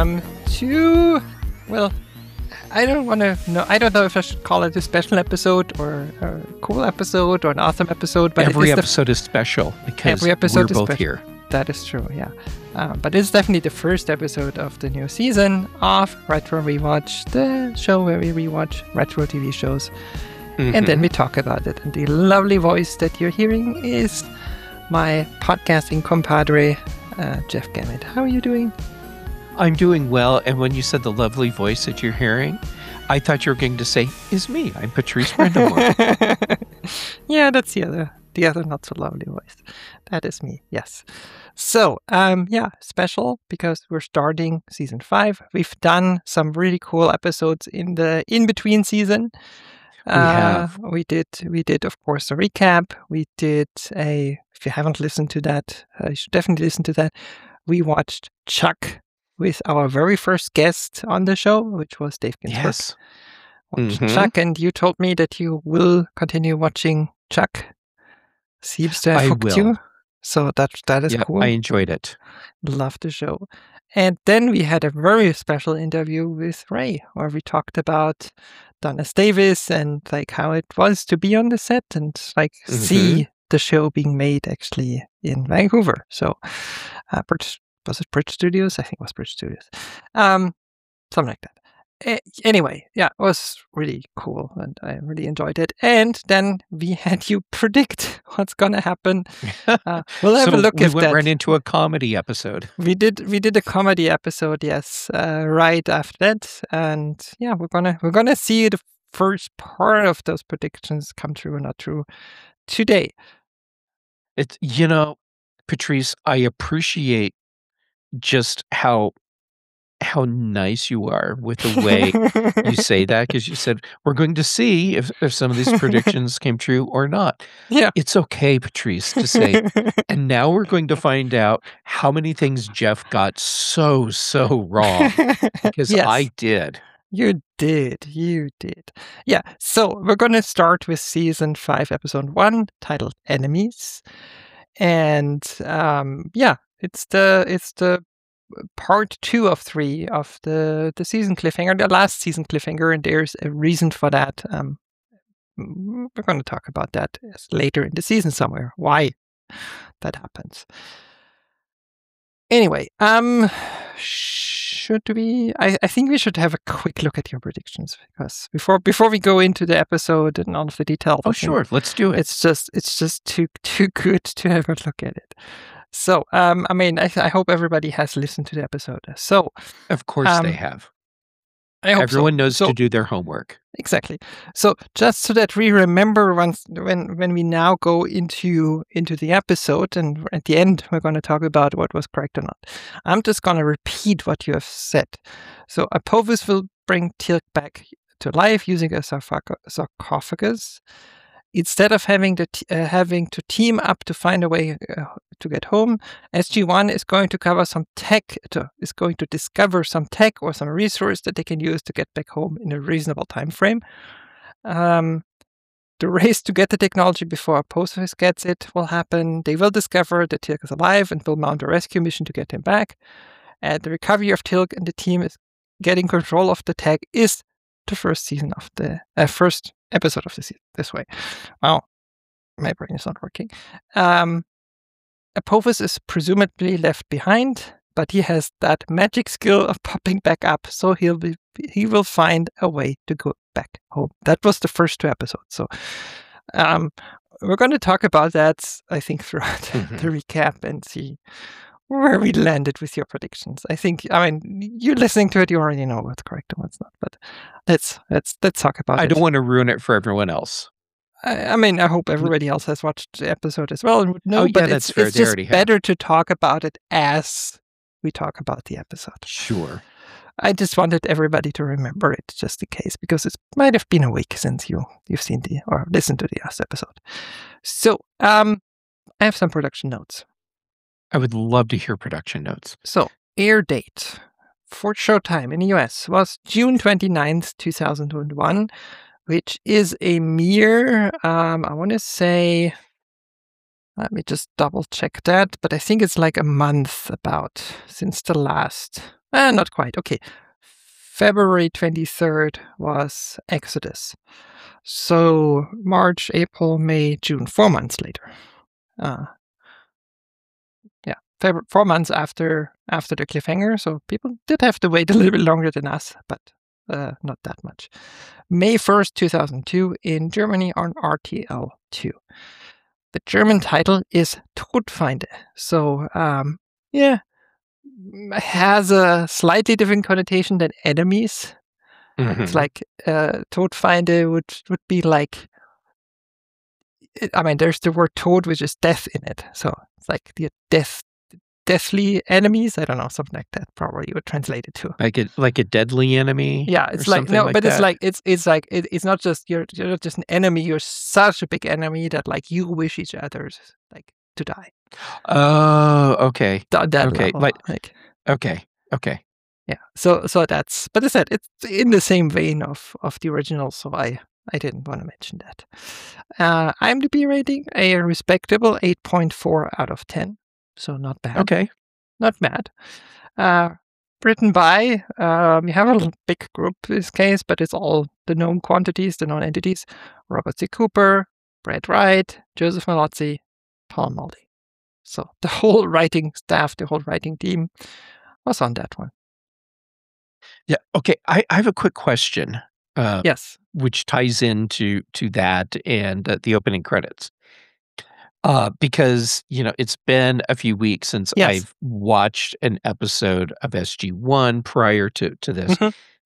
to, well, I don't know if I should call it a special episode or a cool episode or an awesome episode, but every episode is special because we're both here. That is true, yeah. But it's definitely the first episode of the new season of Retro Rewatch, the show where we rewatch retro TV shows. Mm-hmm. And then we talk about it. And the lovely voice that you're hearing is my podcasting compadre, Jeff Gamet. How are you doing? I'm doing well. And when you said the lovely voice that you're hearing, I thought you were going to say, is me. I'm Patrice Brindamore. Yeah, that's the other not so lovely voice. That is me, yes. So, special because we're starting season 5. We've done some really cool episodes in the in-between season. We did, of course, a recap. We did if you haven't listened to that, you should definitely listen to that. We watched Chuck with our very first guest on the show, which was Dave Ginsburg. Yes. Watched Chuck, and you told me that you will continue watching Chuck. Seems to have hooked you. So that is cool. I enjoyed it. Love the show. And then we had a very special interview with Ray, where we talked about Donna Davis and like how it was to be on the set and like see the show being made actually in Vancouver. So, was it Bridge Studios? I think it was Bridge Studios. Something like that. Anyway, yeah, it was really cool and I really enjoyed it. And then we had you predict what's going to happen. We'll have a look at that. We went right into a comedy episode. We did a comedy episode, yes, right after that. And yeah, we're gonna see the first part of those predictions come true or not true today. It's Patrice, I appreciate just how nice you are with the way you say that, because you said we're going to see if some of these predictions came true or not. Yeah, it's okay, Patrice, to say. And now we're going to find out how many things Jeff got so wrong, because yes. I did. You did. Yeah. So we're going to start with season 5, episode 1, titled "Enemies," and it's the part 2 of 3 of the season cliffhanger, the last season cliffhanger, and there's a reason for that. We're going to talk about that later in the season somewhere, why that happens. Anyway, should we? I think we should have a quick look at your predictions, because before we go into the episode and all of the details. Oh, sure, let's do it. It's just too good to have a look at it. So, I hope everybody has listened to the episode. So, of course they have. I hope everyone knows to do their homework. Exactly. So, just so that we remember when we now go into the episode, and at the end we're going to talk about what was correct or not. I'm just going to repeat what you have said. So, Apophis will bring Teal'c back to life using a sarcophagus. Instead of having to team up to find a way to get home, SG-1 is going to discover some tech or some resource that they can use to get back home in a reasonable time frame. The race to get the technology before Apophis gets it will happen. They will discover that Teal'c is alive and will mount a rescue mission to get him back. The recovery of Teal'c and the team is getting control of the tech is the first season of the first episode of the season this way. Wow, my brain is not working. Apophis is presumably left behind, but he has that magic skill of popping back up, so he will find a way to go back home. That was the first 2 episodes. So we're going to talk about that, I think, throughout the recap and see where we landed with your predictions. You're listening to it, you already know what's correct and what's not, but let's talk about it. I don't want to ruin it for everyone else. I hope everybody else has watched the episode as well and would know, but that's fair. It's just better to talk about it as we talk about the episode. Sure. I just wanted everybody to remember it just in case, because it might have been a week since you've seen or listened to the last episode. So, I have some production notes. I would love to hear production notes. So, air date for Showtime in the US was June 29th, 2001, which is a mere, I want to say, let me just double check that, but I think it's like a month about since the last Not quite. Okay. February 23rd was Exodus. So March, April, May, June, 4 months later. Yeah, 4 months after the cliffhanger. So people did have to wait a little bit longer than us, but not that much. May 1st, 2002 in Germany on RTL 2. The German title is Todfeinde. So, yeah, has a slightly different connotation than enemies. It's like Todfeinde would be like, I mean, there's the word Tod, which is death in it. So it's like the deathly enemies. I don't know, something like that. Probably you would translate it to like a deadly enemy. Yeah, it's like no, but it's like it's not just you're not just an enemy. You're such a big enemy that like you wish each other like to die. Oh, okay. That okay, level, okay. Yeah. So that's, but I said it's in the same vein of the original. So I didn't want to mention that. IMDb rating a respectable 8.4 out of 10. So not bad. Okay. Not bad. Written by, we have a big group in this case, but it's all the known quantities, the known entities. Robert C. Cooper, Brad Wright, Joseph Malozzi, Paul Muldy. So the whole writing staff, the whole writing team was on that one. Yeah. Okay. I have a quick question. Yes. Which ties into that and the opening credits. Because, it's been a few weeks since I've watched an episode of SG-1 prior to this.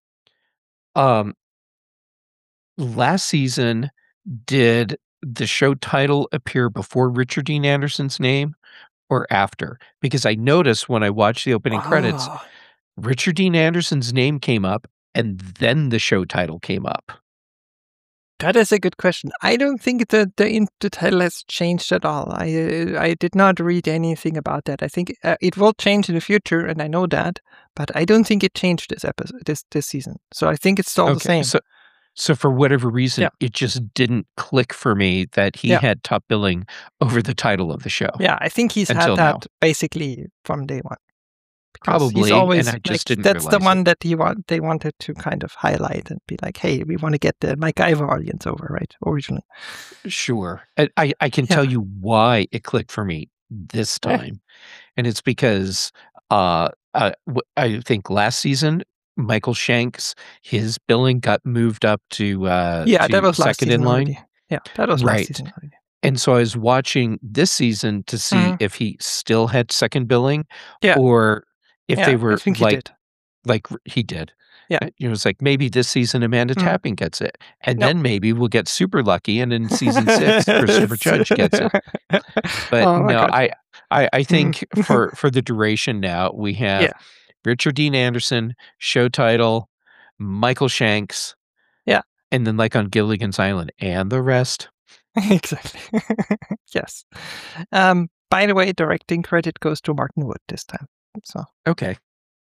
Last season, did the show title appear before Richard Dean Anderson's name or after? Because I noticed when I watched the opening credits, Richard Dean Anderson's name came up and then the show title came up. That is a good question. I don't think the title has changed at all. I did not read anything about that. I think it will change in the future, and I know that, but I don't think it changed this episode, this season. So I think it's still the same. So for whatever reason, it just didn't click for me that he had top billing over the title of the show. Yeah, I think he's had that basically from day one. Probably, he's always, and I just didn't that's the one it. that they wanted to kind of highlight and be like, hey, we want to get the MacGyver audience over, right? Originally. Sure. I can tell you why it clicked for me this time. And it's because I think last season, Michael Shanks, his billing got moved up to that was second in line. Already. Yeah, that was last season already. And so I was watching this season to see if he still had second billing or if they were like he did. Yeah. It was like, maybe this season Amanda Tapping gets it. And then maybe we'll get super lucky and in season 6, Christopher Judge gets it. But I think for the duration now, we have Richard Dean Anderson, show title, Michael Shanks. Yeah. And then like on Gilligan's Island and the rest. Exactly. Yes. By the way, directing credit goes to Martin Wood this time. So okay.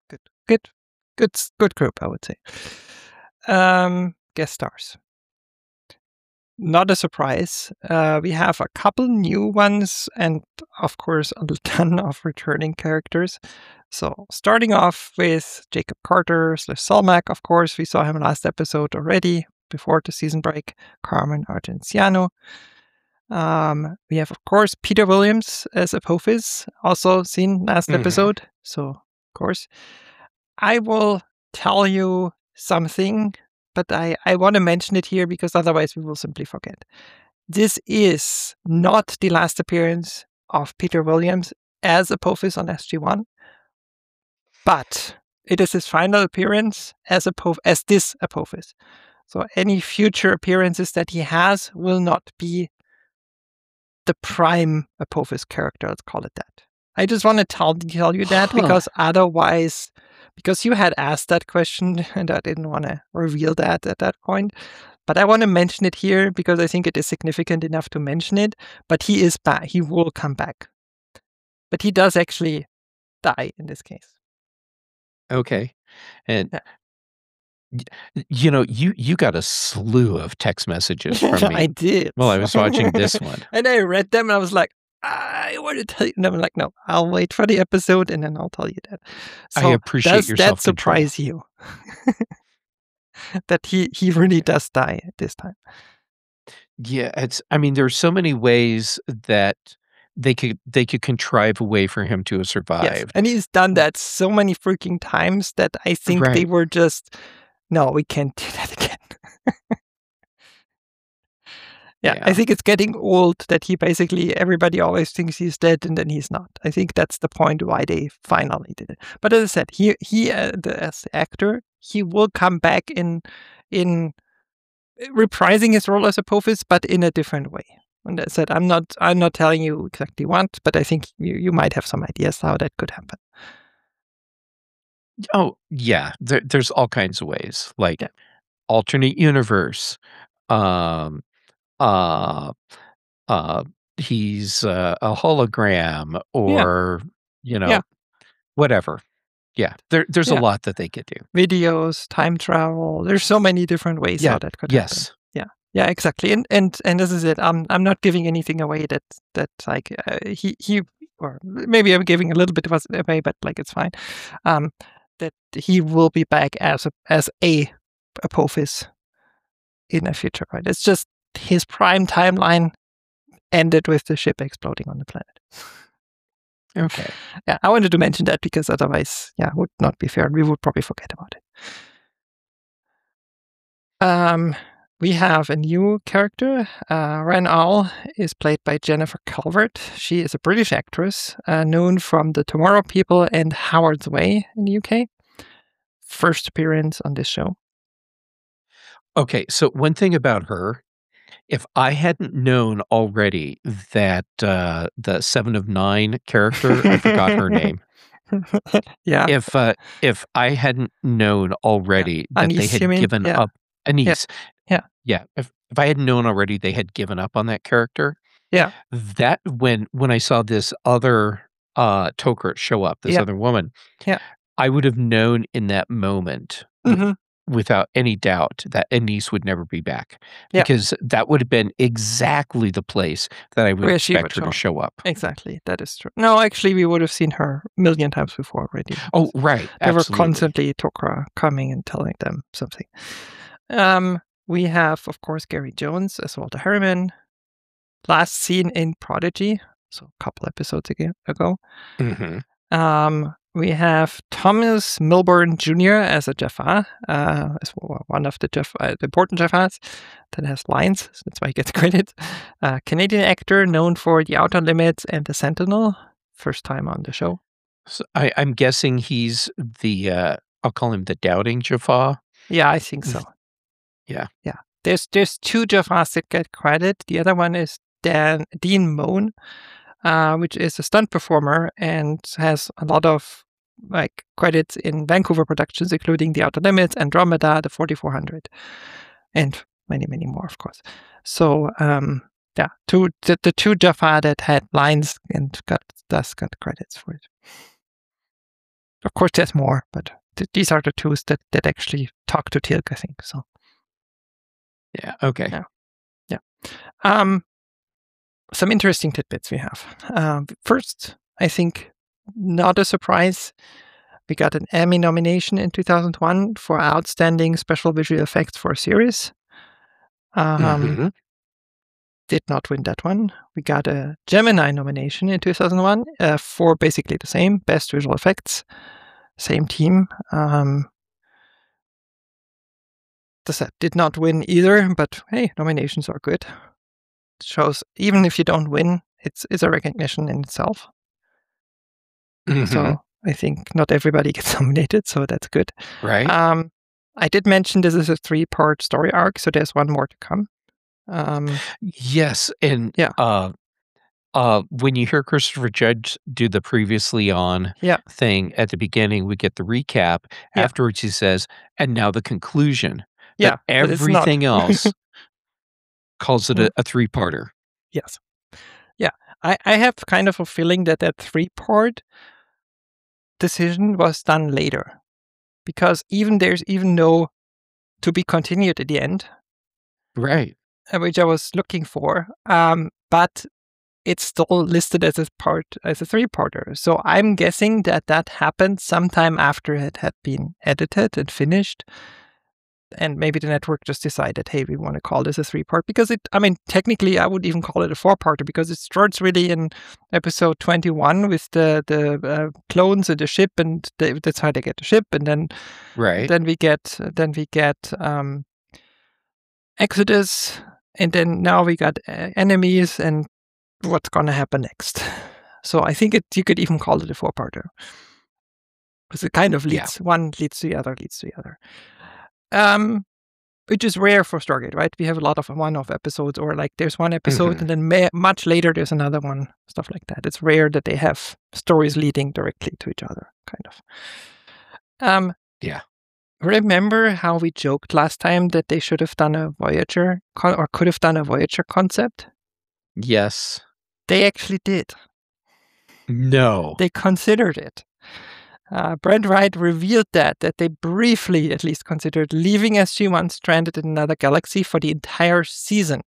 Good group, I would say. Guest stars. Not a surprise. We have a couple new ones and, of course, a ton of returning characters. So, starting off with Jacob Carter, Salmac, of course. We saw him last episode already, before the season break. Carmen Argenciano. We have, of course, Peter Williams as Apophis, also seen last episode. So, of course. I will tell you something, but I want to mention it here because otherwise we will simply forget. This is not the last appearance of Peter Williams as Apophis on SG-1, but it is his final appearance as this Apophis. So any future appearances that he has will not be the prime Apophis character, let's call it that. I just want to tell you that because otherwise, because you had asked that question and I didn't want to reveal that at that point. But I want to mention it here because I think it is significant enough to mention it. But he is back. He will come back. But he does actually die in this case. Okay. And you got a slew of text messages from me. I did. Well, I was watching this one. And I read them and I was like, I want to tell you. And I'm like, no, I'll wait for the episode and then I'll tell you that. I So appreciate does your that self-control. surprise you? That he really does die this time? Yeah, I mean, there's so many ways that they could contrive a way for him to have Yes. survived. And he's done that so many freaking times that I think they Right. were just, no, we can't do that again. Yeah, I Yeah. think it's getting old that he basically, everybody always thinks he's dead and then he's not. I think that's the point why they finally did it. But as I said, as the actor, he will come back in reprising his role as Apophis, but in a different way. And I said, I'm not telling you exactly what, but I think you might have some ideas how that could happen. Oh, yeah. There's all kinds of ways, like Yeah. alternate universe. Um, uh, uh, he's a hologram, Yeah. or Yeah. whatever. Yeah, there's a Yeah. lot that they could do. Videos, time travel. There's so many different ways Yeah. how that could happen. Yes. Yeah. Yeah, exactly. And as I said, I'm not giving anything away that like he or maybe I'm giving a little bit of us away, but like it's fine. That he will be back as a Apophis in the future, right? It's just his prime timeline ended with the ship exploding on the planet. Okay. Yeah, I wanted to mention that because otherwise, yeah, would not be fair. We would probably forget about it. We have a new character. Ren Owl is played by Jennifer Calvert. She is a British actress known from The Tomorrow People and Howard's Way in the UK. First appearance on this show. Okay, so one thing about her, if I hadn't known already that the 7 of 9 character, I forgot her name. Yeah. If I hadn't known already that they Anise, you had mean? given Yeah. up Anise. Yeah. Yeah, if I hadn't known already they had given up on that character, Yeah. that when I saw this other Tok'ra show up, this Yeah. other woman, Yeah. I would have known in that moment Mhm. without any doubt that Anise would never be back, Yeah. because that would have been exactly the place that I would Where she expect would her to show up. Exactly. That is true. No, actually, we would have seen her a million times before already. Oh, right. They were Absolutely. constantly Tok'ra coming and telling them something. We have, of course, Gary Jones as Walter Harriman. Last seen in Prodigy, so a couple episodes ago. Mhm. We have Thomas Milburn Jr. as a Jaffa, as one of the important Jaffas that has lines. So that's why he gets credit. Canadian actor known for The Outer Limits and The Sentinel. First time on the show. So I'm guessing he's the I'll call him the doubting Jaffa. Yeah, I think so. Yeah. Yeah. There's two Jaffas that get credit. The other one is Dean Moan, which is a stunt performer and has a lot of like credits in Vancouver productions, including The Outer Limits, Andromeda, the 4400, and many, many more, of course. So, yeah, the two Jaffa that had lines and got credits for it. Of course, there's more, but these are the two that actually talk to Teal'c, I think. So, Yeah. Okay. yeah. Some interesting tidbits we have. First, I think not a surprise. We got an Emmy nomination in 2001 for Outstanding Special Visual Effects for a Series. Mhm. Did not win that one. We got a Gemini nomination in 2001 for basically the same, Best Visual Effects, same team. The set did not win either, but hey, nominations are good. It shows even if you don't win, it's a recognition in itself. Mhm. So I think not everybody gets nominated, so that's good. Right. I did mention this is a 3-part story arc, so there's one more to come. Yes, and Yeah. when you hear Christopher Judge do the previously on Yeah. thing at the beginning, we get the recap. Yeah. Afterwards, he says, "And now the conclusion." Yeah, But but it's not. everything else calls it a 3-parter. Yes. Yeah. I have kind of a feeling that 3-part decision was done later. Because there's even no to be continued at the end. Right. Which I was looking for. But it's still listed as a 3-parter. So I'm guessing that happened sometime after it had been edited and finished. And maybe the network just decided, hey, we want to call this a 3-part, because technically I would even call it a 4-parter, because it starts really in episode 21 with the clones and the ship, and that's how they get the ship, and then we get Exodus, and then now we got enemies, and what's gonna happen next. So I think you could even call it a 4-parter, because it kind of leads one leads to the other, which is rare for Stargate, right? We have a lot of one-off episodes, or like there's one episode and then much later there's another one, stuff like that. It's rare that they have stories leading directly to each other, kind of. Remember how we joked last time that they should have done a Voyager or could have done a Voyager concept? Yes. They actually did. No. They considered it. Brent Wright revealed that they briefly at least considered leaving SG-1 stranded in another galaxy for the entire season,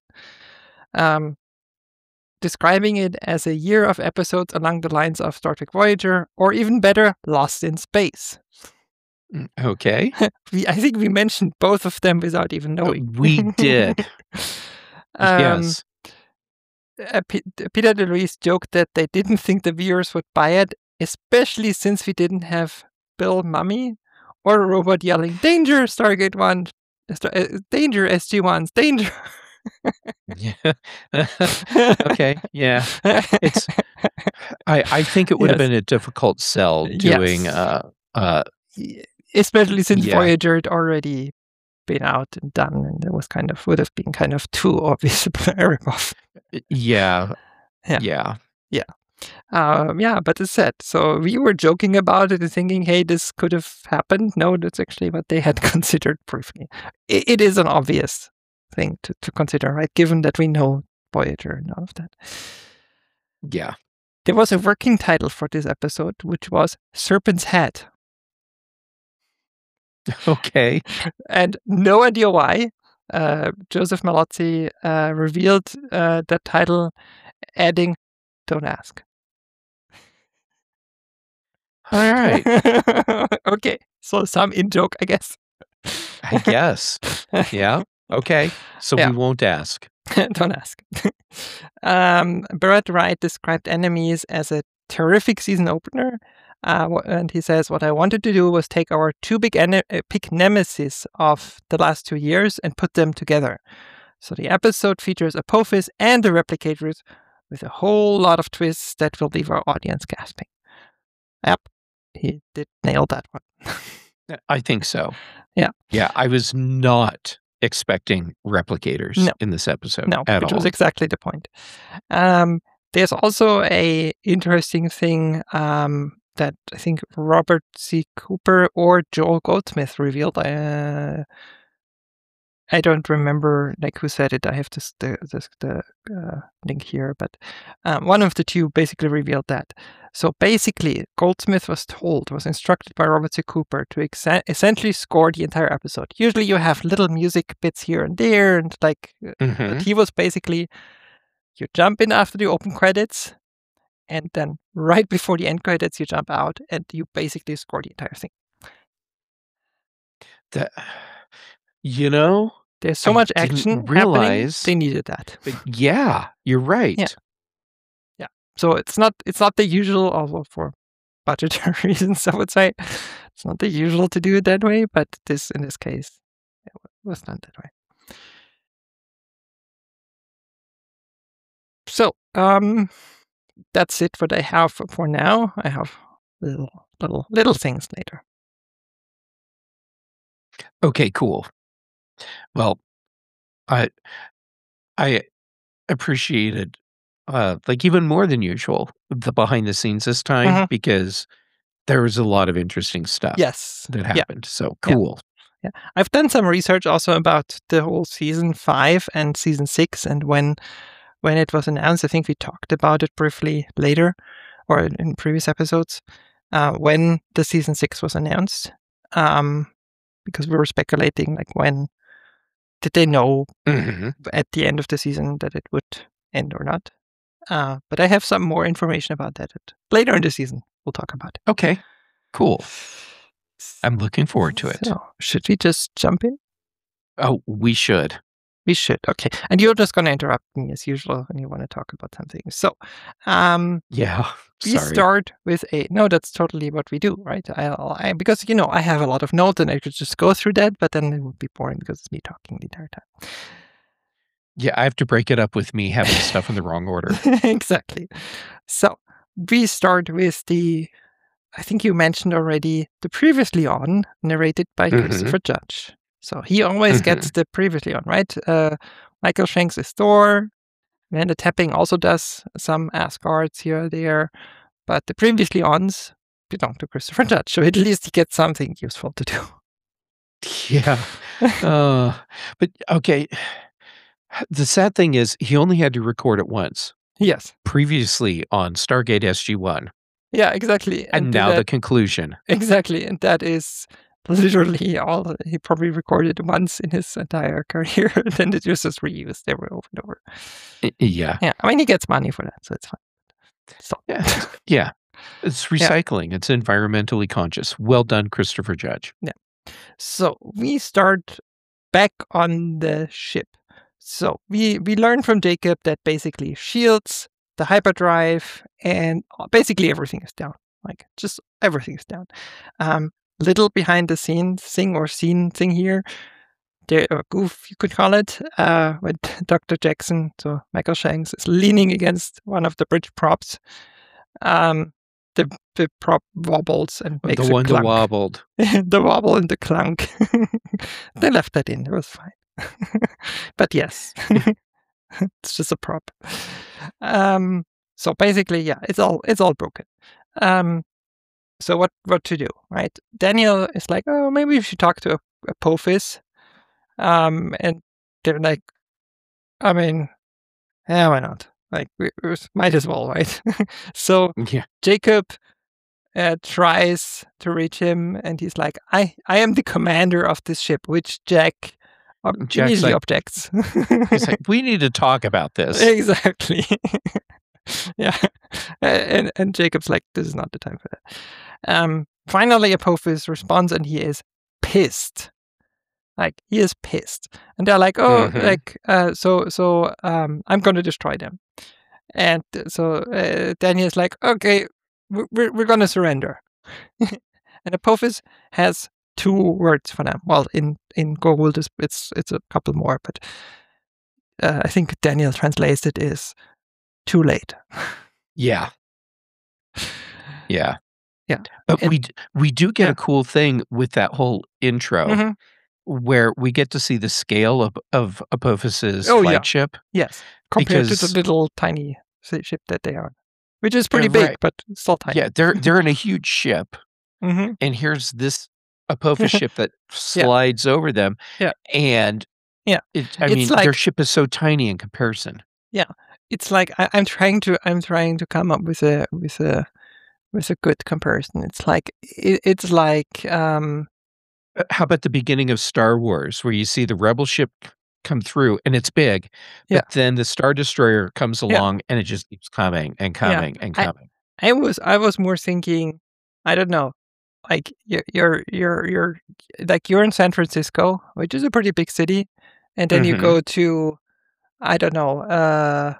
describing it as a year of episodes along the lines of Star Trek Voyager, or even better, Lost in Space. Okay. I think we mentioned both of them without even knowing. We did. Yes. Peter DeLuise joked that they didn't think the viewers would buy it, especially since we didn't have Bill Mummy or a robot yelling, "Danger, Stargate 1! Danger, SG-1s! Danger!" Yeah. Okay. Yeah. It's. I think it would have been a difficult sell doing. Especially since Voyager had already been out and done, and it was would have been kind of too obvious a pairing off. Yeah. But it's sad. So we were joking about it and thinking, hey, this could have happened. No, that's actually what they had considered briefly. It is an obvious thing to consider, right? Given that we know Voyager and all of that. Yeah. There was a working title for this episode, which was Serpent's Head. Okay. And no idea why. Joseph Malozzi revealed that title, adding, "Don't ask." All right. Okay. So some in-joke, I guess. I guess. Yeah. Okay. So we won't ask. Don't ask. Brent Wright described Enemies as a terrific season opener. And he says, what I wanted to do was take our two big pick nemesis of the last 2 years and put them together. So the episode features Apophis and the Replicators with a whole lot of twists that will leave our audience gasping. Yep, he did nail that one. I think so. Yeah. Yeah, I was not expecting Replicators in this episode at all. Which was exactly the point. There's also a interesting thing that I think Robert C. Cooper or Joel Goldsmith revealed. I don't remember who said it. I have the link here, but one of the two basically revealed that. So basically, Goldsmith was instructed by Robert C. Cooper to essentially score the entire episode. Usually, you have little music bits here and there, and but he was basically, you jump in after the open credits, and then right before the end credits, you jump out, and you basically score the entire thing. There's so much action happening. They needed that. Yeah, you're right. Yeah. So it's not the usual, although for budgetary reasons, I would say it's not the usual to do it that way. But in this case, it was done that way. So that's it. What I have for now. I have little things later. Okay, cool. Well, I appreciated even more than usual the behind the scenes this time because there was a lot of interesting stuff that happened. So cool. Yeah. I've done some research also about the whole season 5 and season 6, and when it was announced, I think we talked about it briefly later or in previous episodes, when the season 6 was announced, because we were speculating when did they know at the end of the season that it would end or not? But I have some more information about that later in the season. We'll talk about it. Okay, cool. I'm looking forward to it. So, should we just jump in? Oh, we should. We should. Okay. And you're just going to interrupt me as usual when you want to talk about something. So, Yeah. we Sorry. start with no, that's totally what we do, right? Because, I have a lot of notes and I could just go through that, but then it would be boring because it's me talking the entire time. Yeah, I have to break it up with me having stuff in the wrong order. Exactly. So, we start with I think you mentioned already, the Previously On, narrated by Christopher Judge. So he always gets the Previously On, right? Michael Shanks is Thor. Amanda Tapping also does some Asgards here or there. But the Previously Ons belong to Christopher Judge. So at least he gets something useful to do. Yeah. But okay. The sad thing is he only had to record it once. Yes. Previously on Stargate SG-1. Yeah, exactly. And now the conclusion. Exactly. And that is literally all he probably recorded once in his entire career. And then it was just reused over and over. Yeah. Yeah. I mean, he gets money for that, so it's fine. So. Yeah. Yeah. It's recycling. Yeah. It's environmentally conscious. Well done, Christopher Judge. Yeah. So we start back on the ship. So we learn from Jacob that basically shields, the hyperdrive, and basically everything is down. Like, just everything is down. Little behind the scenes thing here. There, a goof, you could call it, when Dr. Jackson, so Michael Shanks, is leaning against one of the bridge props. The prop wobbles and makes the one a clunk. that wobbled. The wobble and the clunk. They left that in. It was fine. But yes, it's just a prop. So basically, yeah, it's all broken. So what to do, right? Daniel is like, oh, maybe we should talk to Apophis. And they're like, I mean, yeah, why not? Like, we might as well, right? So yeah. Jacob tries to reach him, and he's like, I am the commander of this ship, which Jack immediately objects. He's like, we need to talk about this. Exactly. Yeah. And Jacob's like, this is not the time for that. Finally, Apophis responds, and he is pissed. Like, he is pissed. And they're like, oh, so I'm going to destroy them. And so Daniel's like, okay, we're going to surrender. And Apophis has 2 words for them. Well, in Goa'uld, it's a couple more, but I think Daniel translates it is too late. Yeah. Yeah. Yeah. But we do get a cool thing with that whole intro where we get to see the scale of Apophis's flagship. Yes. Compared to the little tiny ship that they are, which is pretty big, but still tiny. Yeah, they're in a huge ship. And here's this Apophis ship that slides over them. Yeah. And I mean, like, their ship is so tiny in comparison. Yeah. It's like I'm trying to come up with a good comparison. It's like how about the beginning of Star Wars, where you see the Rebel ship come through and it's big, but then the Star Destroyer comes along and it just keeps coming and coming and coming. I was more thinking, I don't know, like you're like you're in San Francisco, which is a pretty big city, and then you go to, I don't know,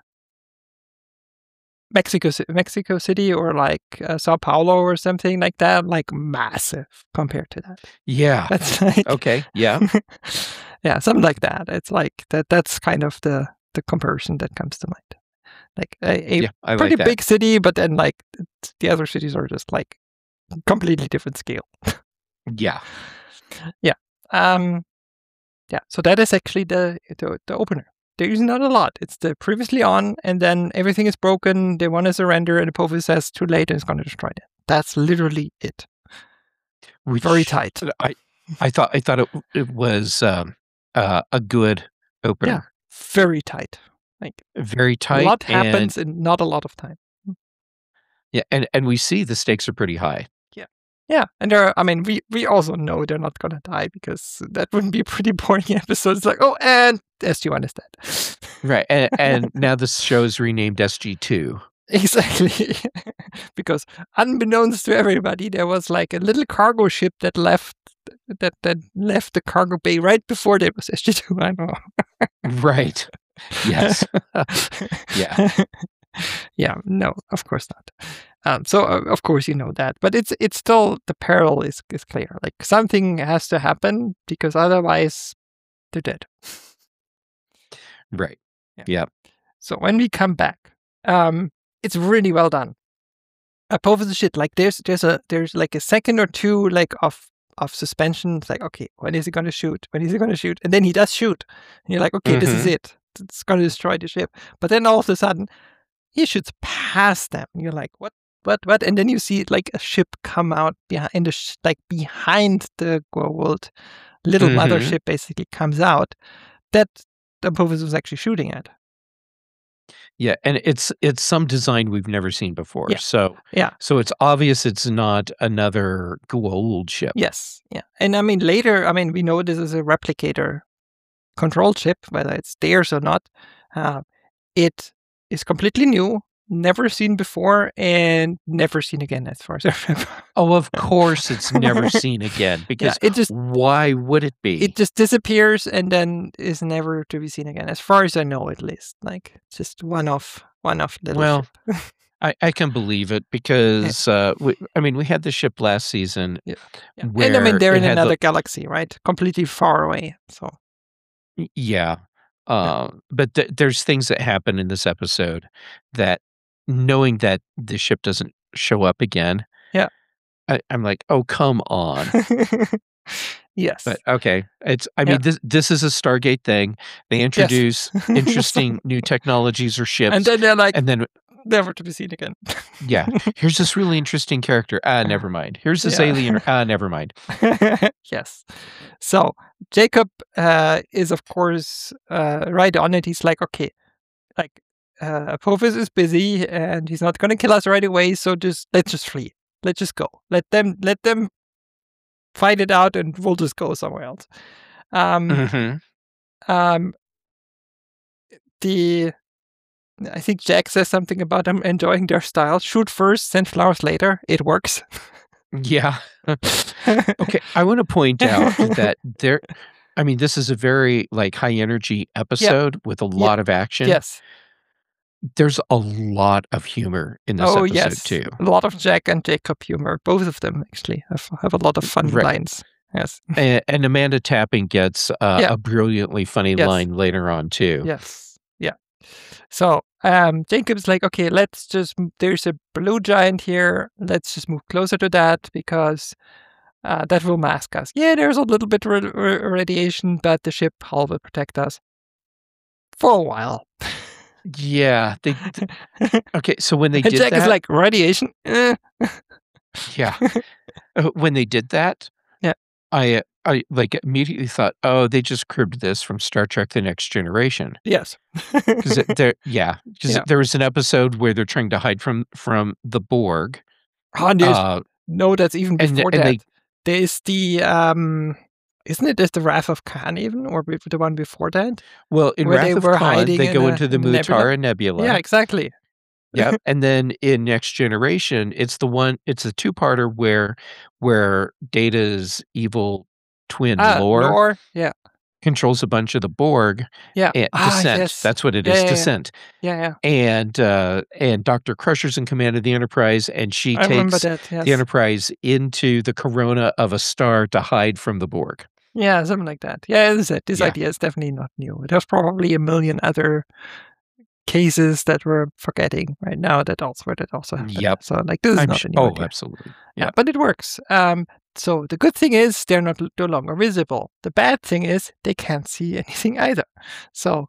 Mexico City, or like Sao Paulo or something like that, like massive compared to that. Yeah. That's like, okay. Yeah. Yeah, something like that. It's like that's kind of the comparison that comes to mind. Like a pretty big city, but then like the other cities are just like completely different scale. Yeah. Yeah. Yeah. So that is actually the opener. There is not a lot. It's the Previously On, and then everything is broken. They want to surrender, and Apophis says too late and it's going to destroy them. That's literally it. Very tight. I thought it was a good opener. Yeah, very tight. Like very tight. A lot happens in not a lot of time. Yeah, and we see the stakes are pretty high. Yeah, and we also know they're not gonna die, because that wouldn't be a pretty boring episode. It's like, oh, and SG-1 is dead. Right, and now the show's renamed SG-2. Exactly. Because unbeknownst to everybody, there was like a little cargo ship that left the cargo bay right before there was SG-2. I know. Right. Yes. Yeah. Yeah, no, of course not. So of course you know that, but it's still, the peril is clear. Like something has to happen because otherwise they're dead. Right. Yeah. Yep. So when we come back, it's really well done. Apophis' shit, like there's like a second or two like of suspension. It's like, okay, when is he gonna shoot? When is he gonna shoot? And then he does shoot. And you're like, okay, this is it. It's gonna destroy the ship. But then all of a sudden, he shoots past them. You're like, what? And then you see like a ship come out behind behind the Goa'uld. Little mothership basically comes out that Apophis was actually shooting at. Yeah, and it's some design we've never seen before. Yeah. So Yeah. So it's obvious it's not another Goa'uld ship. Yes. Yeah. And I mean, later, we know this is a replicator control ship, whether it's theirs or not. It is completely new, never seen before, and never seen again, as far as I remember. Oh, of course it's never seen again, because why would it be? It just disappears and then is never to be seen again, as far as I know, at least. Like, it's just one-off little ship. I can believe it because we had the ship last season. Yeah. Where and they're in another galaxy, right? Completely far away. So yeah. But there's things that happen in this episode that, knowing that the ship doesn't show up again, I'm like, oh, come on. Yes. But okay, this is a Stargate thing. They introduce interesting new technologies or ships, and then they're like, and then never to be seen again. Yeah, here's this really interesting character. Never mind. Here's this alien. Never mind. Yes. So Jacob is, of course, right on it. He's like, okay, like Apophis is busy and he's not going to kill us right away. So let's just flee. Let's just go. Let them fight it out, and we'll just go somewhere else. I think Jack says something about them enjoying their style. Shoot first, send flowers later. It works. Yeah. Okay, I want to point out that this is a very high energy episode with a lot of action. Yes. There's a lot of humor in this episode too. A lot of Jack and Jacob humor. Both of them actually have a lot of fun lines. Yes. And Amanda Tapping gets a brilliantly funny line later on too. Yes. Yeah. So Jacob's like, okay, there's a blue giant here. Let's just move closer to that because that will mask us. Yeah, there's a little bit of radiation, but the ship hull will protect us for a while. Yeah. Okay, so when they did Jack that... is like, radiation? Yeah. When they did that, I immediately thought, oh, they just cribbed this from Star Trek: The Next Generation. Yes. Because there was an episode where they're trying to hide from the Borg. No, that's even before that. There's the isn't it just the Wrath of Khan even, or the one before that? Well, in Wrath of Khan, they go into the Mutara Nebula. Yeah, exactly. Yeah, and then in Next Generation, it's a two-parter where Data's evil twin Lore controls a bunch of the Borg. Yeah, Descent. Yes. That's what it is. Descent. Yeah. And Dr. Crusher's in command of the Enterprise, and she takes the Enterprise into the corona of a star to hide from the Borg. Yeah, something like that. Yeah, this idea is definitely not new. There's probably a million other cases that we're forgetting right now that also happen. Yep. So this is not a new idea. Absolutely. Yeah, but it works. So the good thing is they're no longer visible. The bad thing is they can't see anything either. So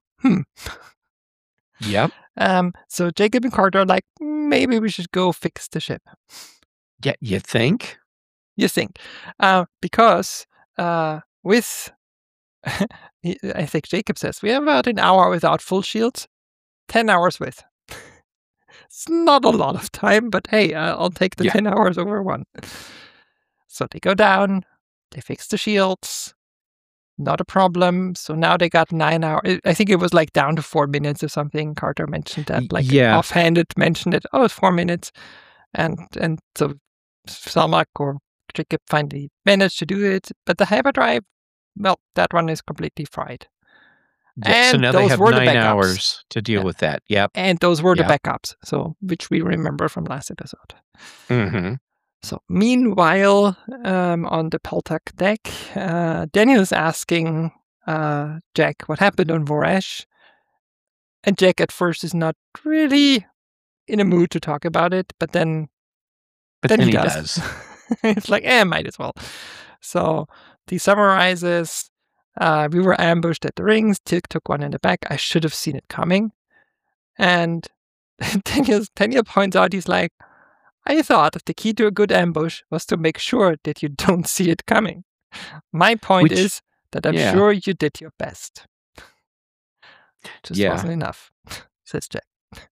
Yep. So Jacob and Carter are like, maybe we should go fix the ship. Yeah, you think? You think? Because with I think Jacob says we have about an hour without full shields, 10 hours with. It's not a lot of time, but hey, I'll take the 10 hours over one. So they go down, they fix the shields, not a problem. So now they got 9 hours. I think it was like down to 4 minutes or something. Carter mentioned that, like Yeah. offhanded mentioned it. Oh, it's 4 minutes. And so Selmak or Jacob finally managed to do it. But the hyperdrive, well, that one is completely fried. Yeah. So And now they those have were the 9 backups. hours to deal Yeah. with that. Yep. And those were the Yep. backups, so which we remember from last episode. Mm-hmm. So meanwhile, on the Peltak deck, Daniel's asking Jack what happened on Voresh. And Jack at first is not really in a mood to talk about it, but then he does. It's like, might as well. So he summarizes, we were ambushed at the rings. Tilk took one in the back. I should have seen it coming. And Daniel points out, he's like, I thought the key to a good ambush was to make sure that you don't see it coming. My point is that I'm sure you did your best. Just wasn't enough, says Jack.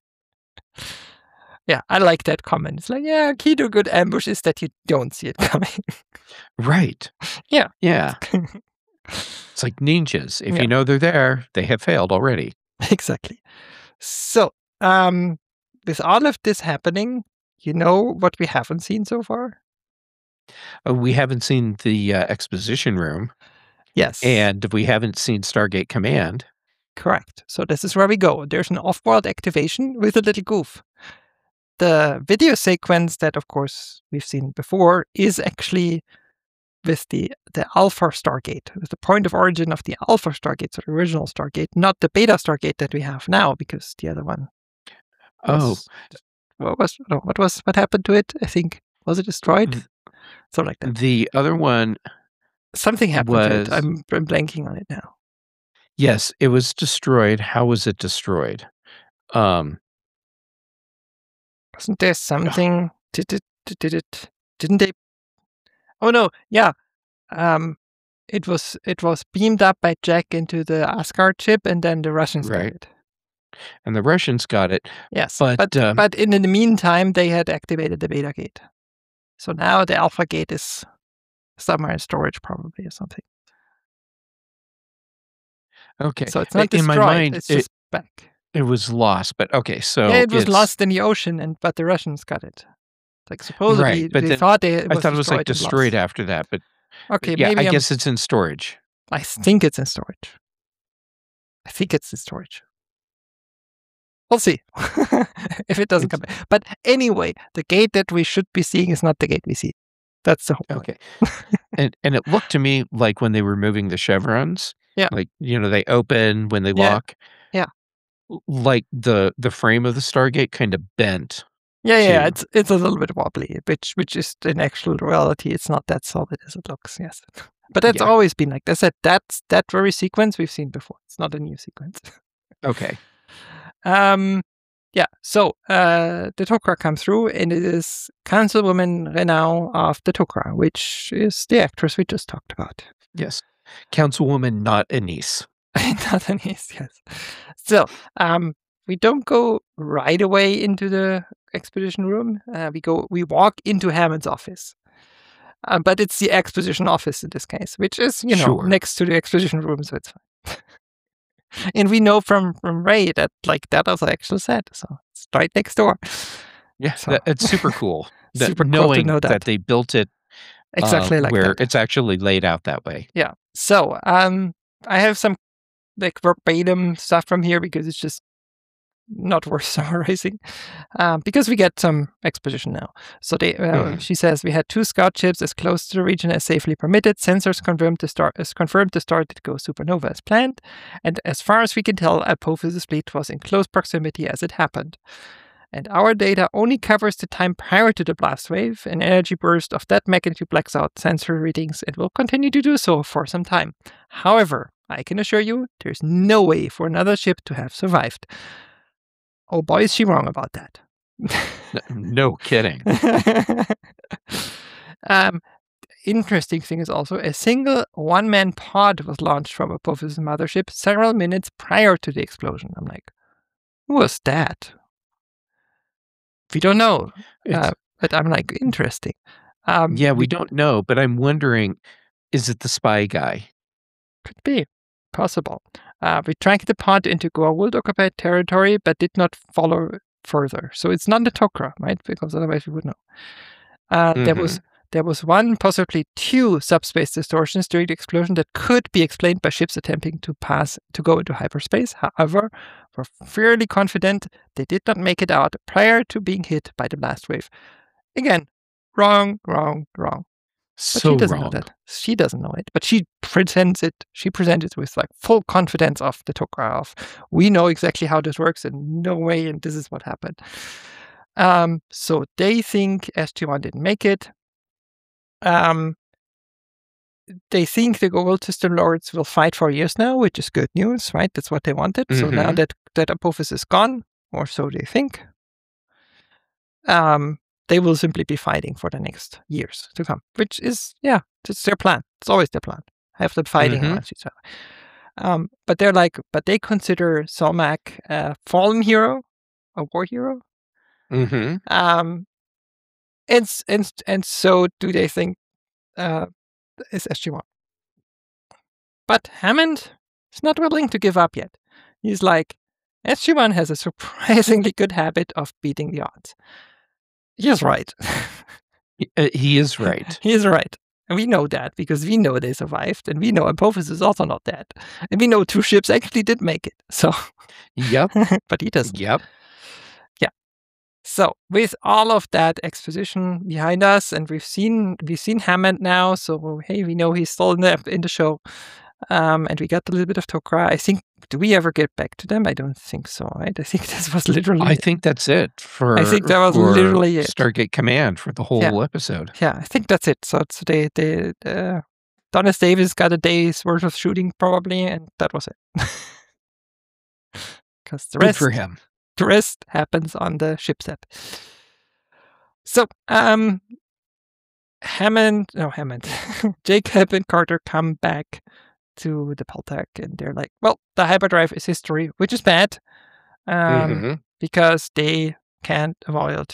Yeah, I like that comment. It's like, yeah, key to a good ambush is that you don't see it coming. Right. Yeah. Yeah. It's like ninjas. If you know they're there, they have failed already. Exactly. So, with all of this happening, you know what we haven't seen so far? We haven't seen the exposition room. Yes. And we haven't seen Stargate Command. Correct. So this is where we go. There's an off-world activation with a little goof. The video sequence that, of course, we've seen before is actually with the Alpha Stargate, with the point of origin of the Alpha Stargate, so the original Stargate, not the Beta Stargate that we have now, because the other one was, what happened to it? I think, was it destroyed? Something like that. The other one, something happened to it. I'm blanking on it now. Yes, it was destroyed. How was it destroyed? Wasn't there something? Didn't they? Oh no, yeah. It was beamed up by Jack into the Asgard ship, and then the Russians got it. And the Russians got it. Yes, but in the meantime, they had activated the Beta Gate. So now the Alpha Gate is somewhere in storage, probably, or something. Okay. So it's not destroyed. In my mind, it's just back. It was lost, but okay. So it was lost in the ocean, but the Russians got it. Like supposedly, but they thought I thought it was like destroyed after that, but okay, yeah, maybe I guess it's in storage. I think it's in storage. We'll see if it doesn't come back. But anyway, the gate that we should be seeing is not the gate we see. That's the whole point. Okay. and it looked to me like when they were moving the chevrons, like, they open when they lock. Yeah. Like the frame of the Stargate kind of bent. Yeah, it's a little bit wobbly, which is in actual reality, it's not that solid as it looks, yes. But that's always been like that. That's that very sequence we've seen before. It's not a new sequence. Okay. Yeah, so the Tok'ra come through, and it is Councilwoman Renaud of the Tok'ra, which is the actress we just talked about. Yes. Councilwoman, not Anise. Not Anise, yes. So, we don't go right away into the exposition room. We walk into Hammond's office. But it's the exposition office in this case, which is, next to the exposition room, so it's fine. And we know from Ray that that was actually said, so it's right next door. Yeah, so, it's super cool. Super knowing cool to know that they built it exactly like where that. It's actually laid out that way. Yeah. So I have some verbatim stuff from here because it's just not worth summarizing, because we get some exposition now. So she says, we had 2 scout ships as close to the region as safely permitted. Sensors confirmed the star did go supernova as planned, and as far as we can tell, Apophis' fleet was in close proximity as it happened. And our data only covers the time prior to the blast wave. An energy burst of that magnitude blacks out sensor readings and will continue to do so for some time. However, I can assure you, there's no way for another ship to have survived. Oh boy, is she wrong about that. No kidding. Interesting thing is also a single one-man pod was launched from Apophis' mothership several minutes prior to the explosion. I'm like, who was that? We don't know. But I'm like, interesting. We don't know, but I'm wondering, is it the spy guy? Could be possible. We tracked the pod into Goa'uld occupied territory, but did not follow further. So it's not the Tok'ra, right? Because otherwise we would know. There was one, possibly two subspace distortions during the explosion that could be explained by ships attempting to go into hyperspace. However, we're fairly confident they did not make it out prior to being hit by the blast wave. Again, wrong. But So she doesn't wrong. know that. She doesn't know it. But she presents it. She presents it with like full confidence of the Tok'ra. Of we know exactly how this works, and no way, and this is what happened. So they think SG-1 didn't make it. They think the Goa'uld system lords will fight for years now, which is good news, right? That's what they wanted. So now that Apophis is gone, or so they think, they will simply be fighting for the next years to come, which is, it's their plan. It's always their plan. Have them fighting against each other. But they consider Salmac a fallen hero, a war hero. And so do they think is SG-1. But Hammond is not willing to give up yet. He's like, SG-1 has a surprisingly good habit of beating the odds. He is right. He is right. He is right. And we know that because we know they survived, and we know Apophis is also not dead. And we know 2 ships actually did make it. So, yep. But he doesn't. Yep. So with all of that exposition behind us, and we've seen Hammond now, so hey, we know he's still in the show, and we got a little bit of Tok'ra. I think, do we ever get back to them? I don't think so, right? I think this was literally. I think that's it for. I think that was literally it. Stargate Command for the whole episode. Yeah, I think that's it. So they Donis Davis got a day's worth of shooting probably, and that was it. Because the rest. Good for him. The rest happens on the ship set. So, Jacob and Carter come back to the Peltec, and they're like, well, the hyperdrive is history, which is bad, because they can't avoid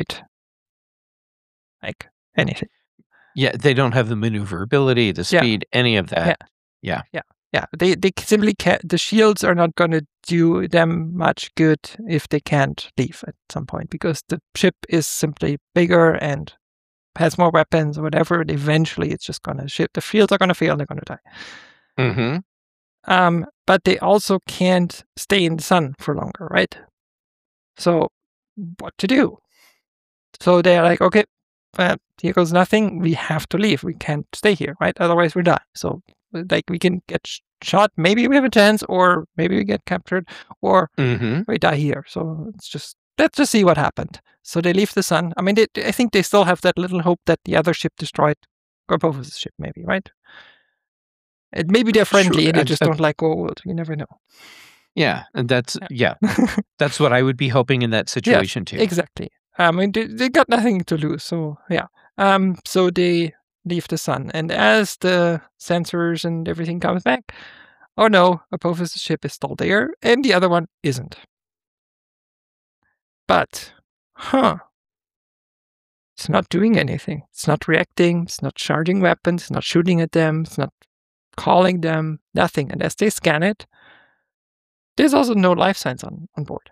like anything. Yeah, they don't have the maneuverability, the speed, any of that. Yeah. They simply can't. The shields are not going to do them much good if they can't leave at some point, because the ship is simply bigger and has more weapons or whatever. And eventually, it's just going to ship. The shields are going to fail. They're going to die. But they also can't stay in the sun for longer, right? So, what to do? So they're like, okay, here goes nothing. We have to leave. We can't stay here, right? Otherwise, we die. So. Like, we can get shot, maybe we have a chance, or maybe we get captured, or we die here. So let's just see what happened. So they leave the sun. I mean, I think they still have that little hope that the other ship destroyed Apophis' ship, maybe, right? And maybe they're friendly and they just don't like Goa'uld. You never know. Yeah, and that's that's what I would be hoping in that situation too. Exactly. I mean, they got nothing to lose, so yeah. So they leave the sun, and as the sensors and everything comes back, oh no, Apophis' ship is still there, and the other one isn't. But, it's not doing anything. It's not reacting, it's not charging weapons, it's not shooting at them, it's not calling them, nothing. And as they scan it, there's also no life signs on board.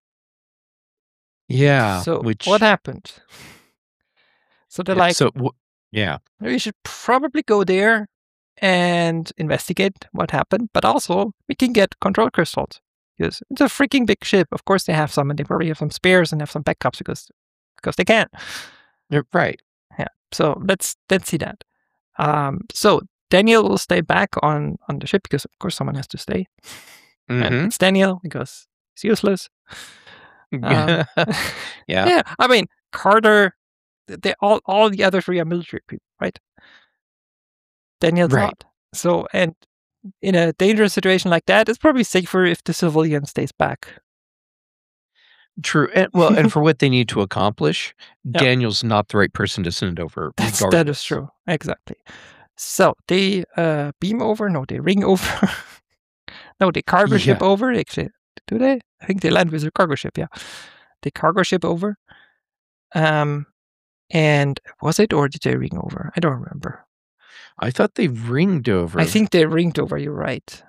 Yeah. So what happened? So they're like, we should probably go there and investigate what happened, but also we can get control crystals, because it's a freaking big ship. Of course they have some, and they probably have some spares and have some backups because they can. You're right. Yeah. So let's see that. So Daniel will stay back on the ship because of course someone has to stay. And it's Daniel because he's useless. Yeah. I mean, Carter. All the other 3 are military people, right? Daniel's not. So, and in a dangerous situation like that, it's probably safer if the civilian stays back. True. And for what they need to accomplish, Daniel's not the right person to send over. That is true. Exactly. So they beam over. No, they ring over. No, they cargo ship over. Actually, do they? I think they land with a cargo ship. Yeah, they cargo ship over. And was it, or did they ring over? I don't remember. I thought they ringed over. I think they ringed over. You're right.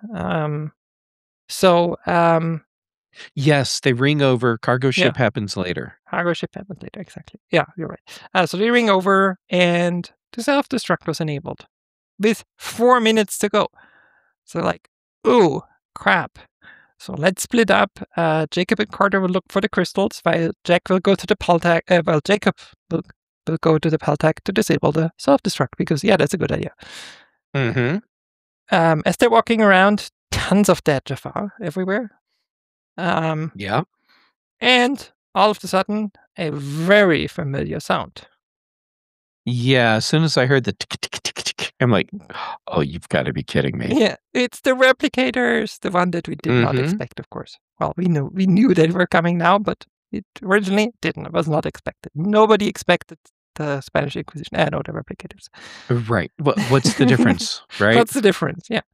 So Yes, they ring over. Cargo Yeah. ship happens later. cargo ship happens later. Exactly. Yeah, you're right. So they ring over, and the self-destruct was enabled with 4 minutes to go. So like, ooh, crap. So let's split up. Jacob and Carter will look for the crystals, while Jack will go to the Peltac. Well, Jacob will go to the Peltac to disable the self-destruct, because, yeah, that's a good idea. Mm-hmm. As they're walking around, tons of dead Jafar everywhere. Yeah. And all of a sudden, a very familiar sound. Yeah, as soon as I heard the tick, tick, tick, tick, I'm like, oh, you've got to be kidding me. Yeah, it's the replicators, the one that we did not expect, of course. Well, we knew they were coming now, but it originally was not expected. Nobody expected the Spanish Inquisition. No, the replicators. Right. What's the difference, right? What's the difference? Yeah.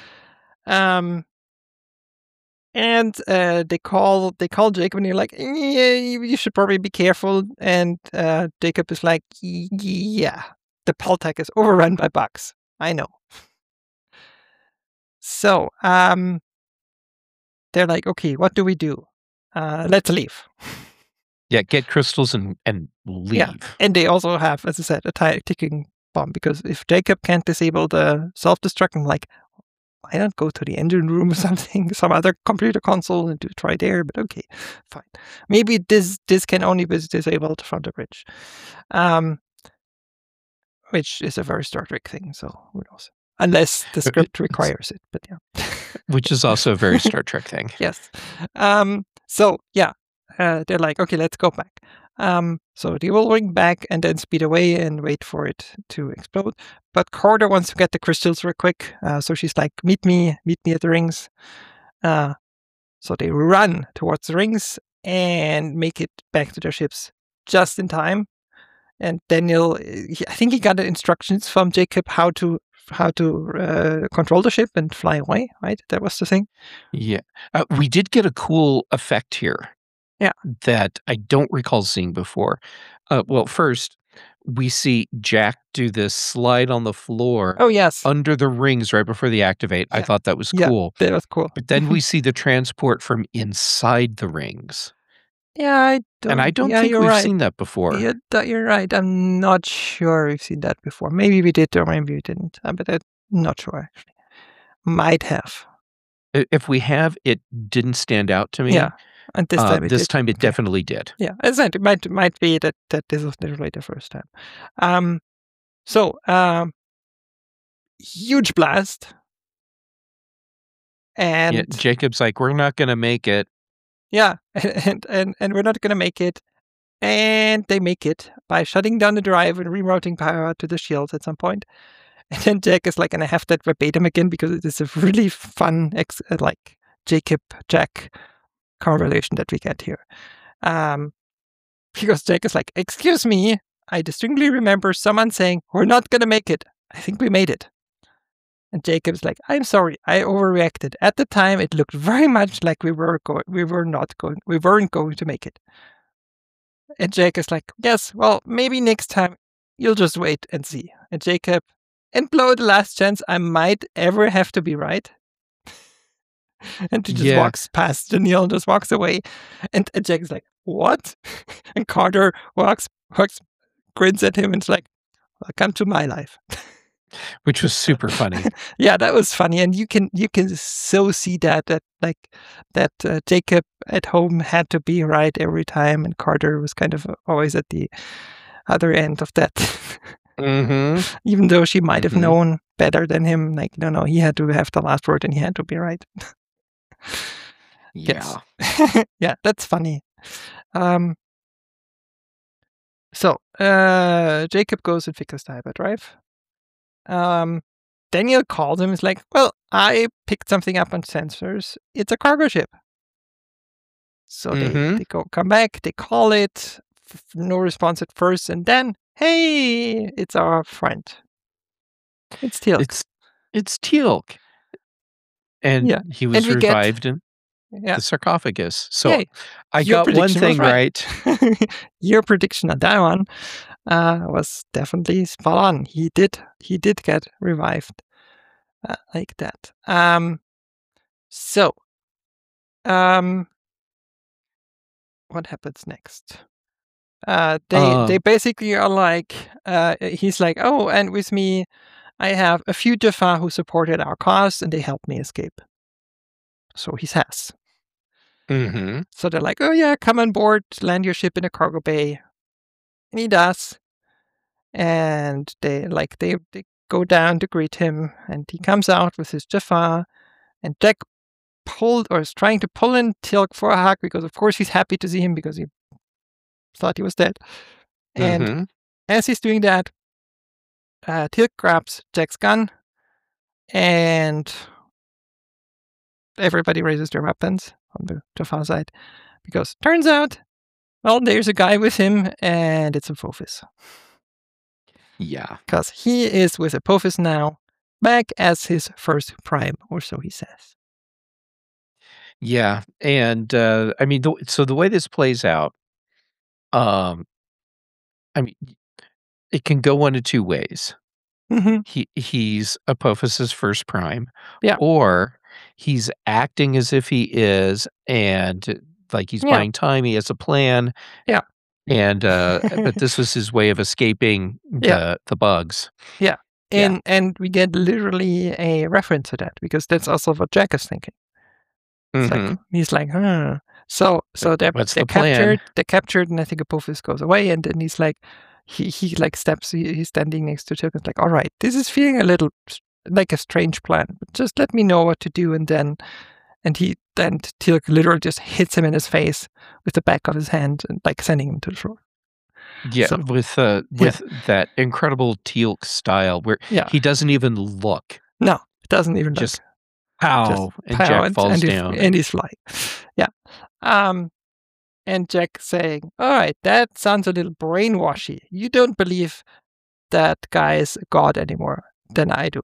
And they call Jacob, and you're like, yeah, you should probably be careful. And Jacob is like, yeah, the Peltac is overrun by bugs. I know. So they're like, okay, what do we do? Let's leave. Yeah, get crystals and leave. Yeah, and they also have, as I said, a ticking bomb, because if Jacob can't disable the self-destruct, I'm like, why not go to the engine room or something, some other computer console, and try there? But okay, fine. Maybe this can only be disabled from the bridge, which is a very Star Trek thing. So who knows? Unless the script requires it, but yeah. Which is also a very Star Trek thing. Yes. So yeah, they're like, okay, let's go back. So they will ring back and then speed away and wait for it to explode. But Carter wants to get the crystals real quick. So she's like, meet me at the rings. So they run towards the rings and make it back to their ships just in time. And Daniel, I think he got the instructions from Jacob how to control the ship and fly away, right? That was the thing. Yeah. We did get a cool effect here. Yeah. That I don't recall seeing before. Well, first, we see Jack do this slide on the floor. Oh, yes. Under the rings right before they activate. Yeah. I thought that was cool. Yeah, that was cool. But then we see the transport from inside the rings. Yeah, I don't think we've seen that before. Yeah, you're right. I'm not sure we've seen that before. Maybe we did or maybe we didn't. But I'm not sure, actually. Might have. If we have, it didn't stand out to me. Yeah. And this time it definitely did. Yeah, as I said, it might be that this was literally the first time. So huge blast. And yeah, Jacob's like, we're not gonna make it. Yeah, and we're not gonna make it. And they make it by shutting down the drive and rerouting power to the shields at some point. And then Jack is like, and I have that verbatim again because it is a really fun Jacob-Jack conversation that we get here. Because Jack is like, excuse me, I distinctly remember someone saying, we're not going to make it. I think we made it. And Jacob's like, I'm sorry, I overreacted. At the time, it looked very much like we weren't going to make it. And Jack is like, yes, well, maybe next time you'll just wait and see. And Jacob, and blow the last chance I might ever have to be right. And he just walks past Daniel and just walks away. And Jack is like, what? And Carter grins at him and is like, welcome to my life. Which was super funny. Yeah, that was funny. And you can so see that Jacob at home had to be right every time. And Carter was kind of always at the other end of that. Mm-hmm. Even though she might have known better than him. Like, no, he had to have the last word and he had to be right. Yeah. Yeah, that's funny. So Jacob goes and fixes the hyperdrive. Daniel calls him. He's like, well, I picked something up on sensors. It's a cargo ship. So they come back, they call it, no response at first, and then, hey, it's our friend. It's Teal'c. It's Teal'c. And he was revived in the sarcophagus. So I got one thing right. Your prediction on that one. was definitely spot on. He did get revived like that. So, what happens next? They basically are like, he's like, oh, and with me, I have a few Jaffa who supported our cause, and they helped me escape. So he says. Mm-hmm. So they're like, oh yeah, come on board, land your ship in a cargo bay. And he does. And they go down to greet him, and he comes out with his Jaffa, and Jack is trying to pull in Teal'c for a hug, because of course he's happy to see him, because he thought he was dead. And as he's doing that, Teal'c grabs Jack's gun, and everybody raises their weapons on the Jaffa side, because turns out, well, there's a guy with him, and it's Apophis. Yeah. Because he is with Apophis now, back as his first prime, or so he says. Yeah, and I mean, so the way this plays out, I mean, it can go one of two ways. He's Apophis's first prime, Yeah. or he's acting as if he is, and like he's buying time. He has a plan. Yeah. And but this was his way of escaping the bugs. Yeah. And we get literally a reference to that, because that's also what Jack is thinking. It's like, he's like, huh. So they're captured, and I think Apophis goes away, and then he's like, he like steps, he's standing next to Teal'c, and like, all right, this is feeling a little like a strange plan, but just let me know what to do. And then Teal'c literally just hits him in his face with the back of his hand, and like sending him to the floor. Yeah, so, with that incredible Teal'c style where he doesn't even look. No, it doesn't even just look. Pow, and Jack falls down. And he's flying. Yeah. And Jack saying, all right, that sounds a little brainwashy. You don't believe that guy is a god anymore than I do.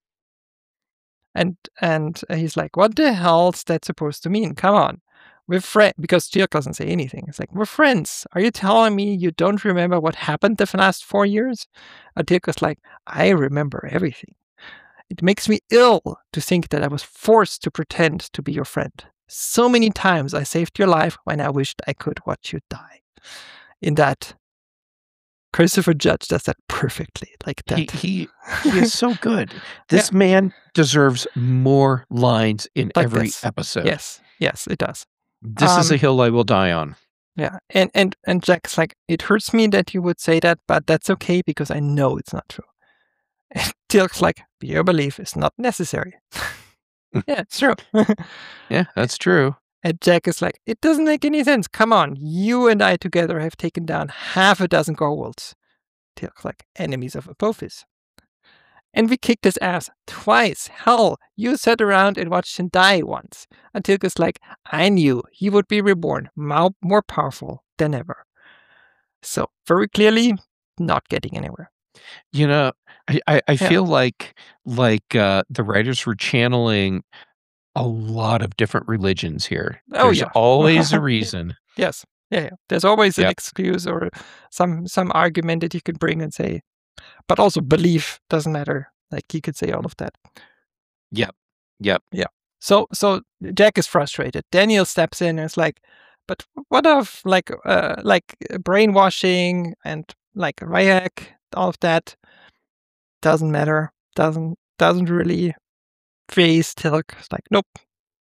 And he's like, what the hell's that supposed to mean? Come on. We're friends, because Teal'c doesn't say anything. It's like, we're friends. Are you telling me you don't remember what happened the last 4 years? And Teal'c is like, I remember everything. It makes me ill to think that I was forced to pretend to be your friend. So many times I saved your life when I wished I could watch you die. In that, Christopher Judge does that perfectly. Like that. He is so good. This man deserves more lines in like every episode. Yes, it does. This is a hill I will die on. Yeah, and Jack's like, it hurts me that you would say that, but that's okay, because I know it's not true. And Teal'c's like, your belief is not necessary. Yeah, it's true. Yeah, that's true. And Jack is like, it doesn't make any sense. Come on, you and I together have taken down 6 Goa'ulds. Teal'c's like, enemies of Apophis. And we kicked his ass twice. Hell, you sat around and watched him die once. And Teal'c is like, I knew he would be reborn, more powerful than ever. So, very clearly, not getting anywhere. You know, I feel like the writers were channeling a lot of different religions here. There's always a reason. Yes. Yeah. There's always an excuse or some argument that you can bring and say, but also belief doesn't matter. Like, you could say all of that. Yep. Yeah. So Jack is frustrated. Daniel steps in and is like, but what of like brainwashing and like Ryak, all of that doesn't matter. Doesn't really phase Teal'c. It's like, nope.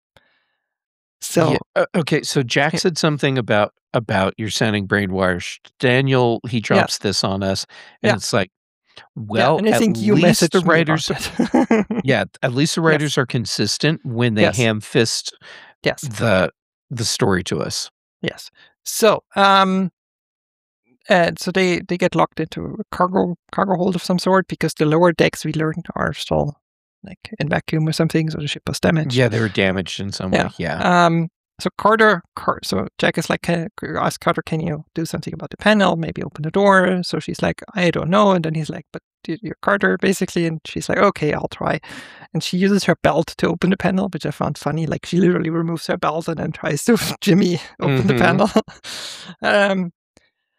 So okay, so Jack said something about you're sounding brainwashed. Daniel, he drops this on us, and it's like, well, and I think you messaged the writers. At least the writers are consistent when they ham fist the story to us. Yes. So and so they get locked into a cargo hold of some sort, because the lower decks, we learned, are still like in vacuum or something, so the ship was damaged. Yeah, they were damaged in some way. Yeah. So so Jack is like, ask Carter, can you do something about the panel? Maybe open the door. So she's like, I don't know. And then he's like, but you're Carter, basically. And she's like, okay, I'll try. And she uses her belt to open the panel, which I found funny. Like, she literally removes her belt and then tries to Jimmy open the panel.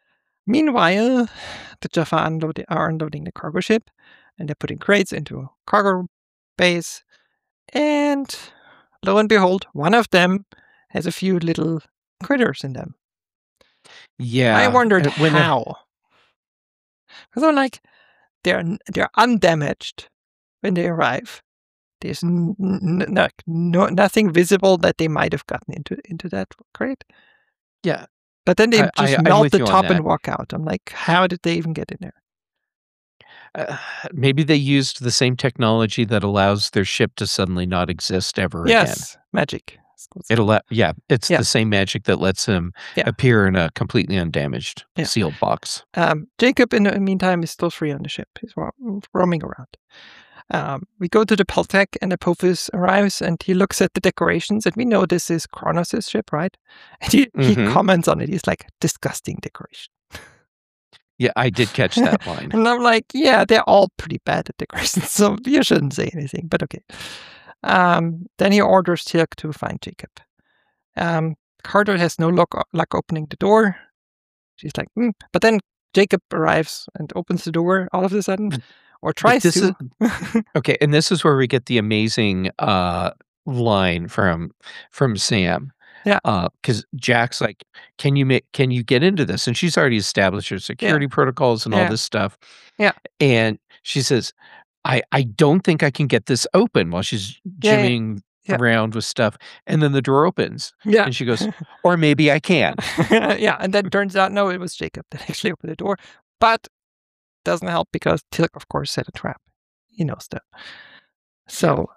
Meanwhile, the Jaffa are unloading the cargo ship, and they're putting crates into a cargo base. And lo and behold, one of them has a few little critters in them. Yeah. I wondered how. Because I'm like, they're undamaged when they arrive. There's nothing visible that they might have gotten into that crate. Yeah. But then they just melt the top and and walk out. I'm like, how did they even get in there? Maybe they used the same technology that allows their ship to suddenly not exist ever again. Yes, magic. It's the same magic that lets him appear in a completely undamaged sealed box. Jacob, in the meantime, is still free on the ship. He's roaming around. We go to the Peltec, and Apophis arrives, and he looks at the decorations, and we know this is Kronos' ship, right? And he comments on it. He's like, disgusting decoration. Yeah, I did catch that line. And I'm like, yeah, they're all pretty bad at decorations, so you shouldn't say anything, but okay. Then he orders Teal'c to find Jacob. Carter has no luck opening the door. She's like, But then Jacob arrives and opens the door all of a sudden, or tries to. Okay, and this is where we get the amazing line from Sam. Yeah. Because Jack's like, can you get into this? And she's already established her security protocols and all this stuff. Yeah. And she says, I don't think I can get this open, while she's jimmying around with stuff. And then the door opens. Yeah. And she goes, or maybe I can. Yeah. And then it turns out, no, it was Jacob that actually opened the door. But doesn't help because Teal'c, of course, set a trap. He knows that. So,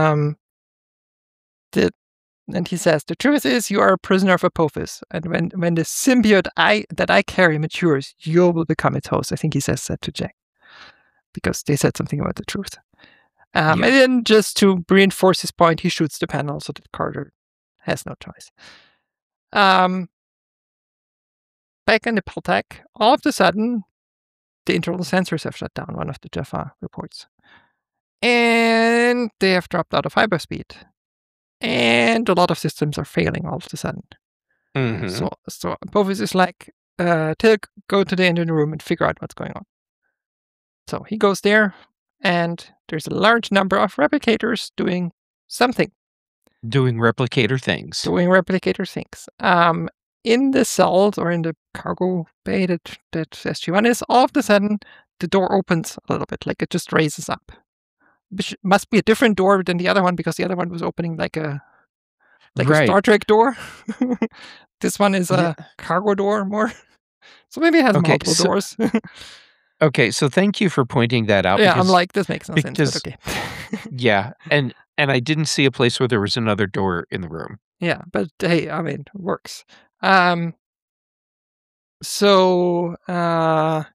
and he says, the truth is you are a prisoner of Apophis. And when the symbiote that I carry matures, you will become its host. I think he says that to Jack. Because they said something about the truth. And then just to reinforce his point, he shoots the panel so that Carter has no choice. Back in the Peltec, all of a sudden, the internal sensors have shut down, one of the Jaffa reports. And they have dropped out of hyperspeed. And a lot of systems are failing all of a sudden. So Apophis is like, Teal'c, go to the engine room and figure out what's going on. So he goes there, and there's a large number of replicators doing something. Doing replicator things. In the cells or in the cargo bay that SG-1 is, all of a sudden, the door opens a little bit, like it just raises up. Which must be a different door than the other one, because the other one was opening like a Star Trek door. This one is a cargo door more. So maybe it has multiple doors. Okay, so thank you for pointing that out. Yeah, I'm like, this makes no sense, but okay. Yeah, and I didn't see a place where there was another door in the room. Yeah, but hey, I mean, it works. So a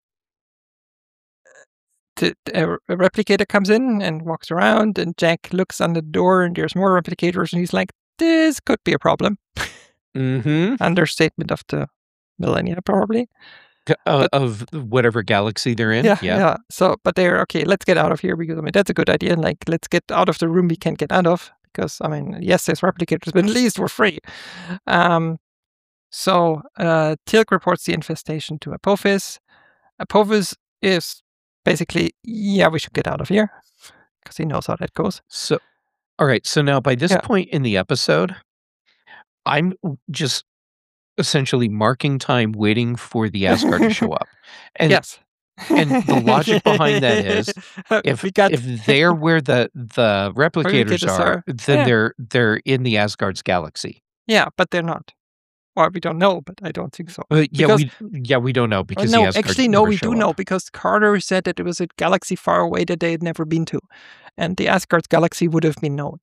replicator comes in and walks around, and Jack looks on the door, and there's more replicators, and he's like, this could be a problem. Understatement of the millennia, probably. Of whatever galaxy they're in. Yeah. So, but they're okay, let's get out of here, because, I mean, that's a good idea. Like, let's get out of the room we can't get out of, because, I mean, yes, there's replicators, but at least we're free. So Teal'c reports the infestation to Apophis. Apophis is basically, we should get out of here, because he knows how that goes. So, all right. So now by this point in the episode, I'm just essentially marking time waiting for the Asgard to show up. And and the logic behind that is if they're where the replicators are, then they're in the Asgard's galaxy. Yeah, but they're not. Or we don't know, but I don't think so. We don't know, because no, actually, no, we do know, because Carter said that it was a galaxy far away that they had never been to, and the Asgard's galaxy would have been known.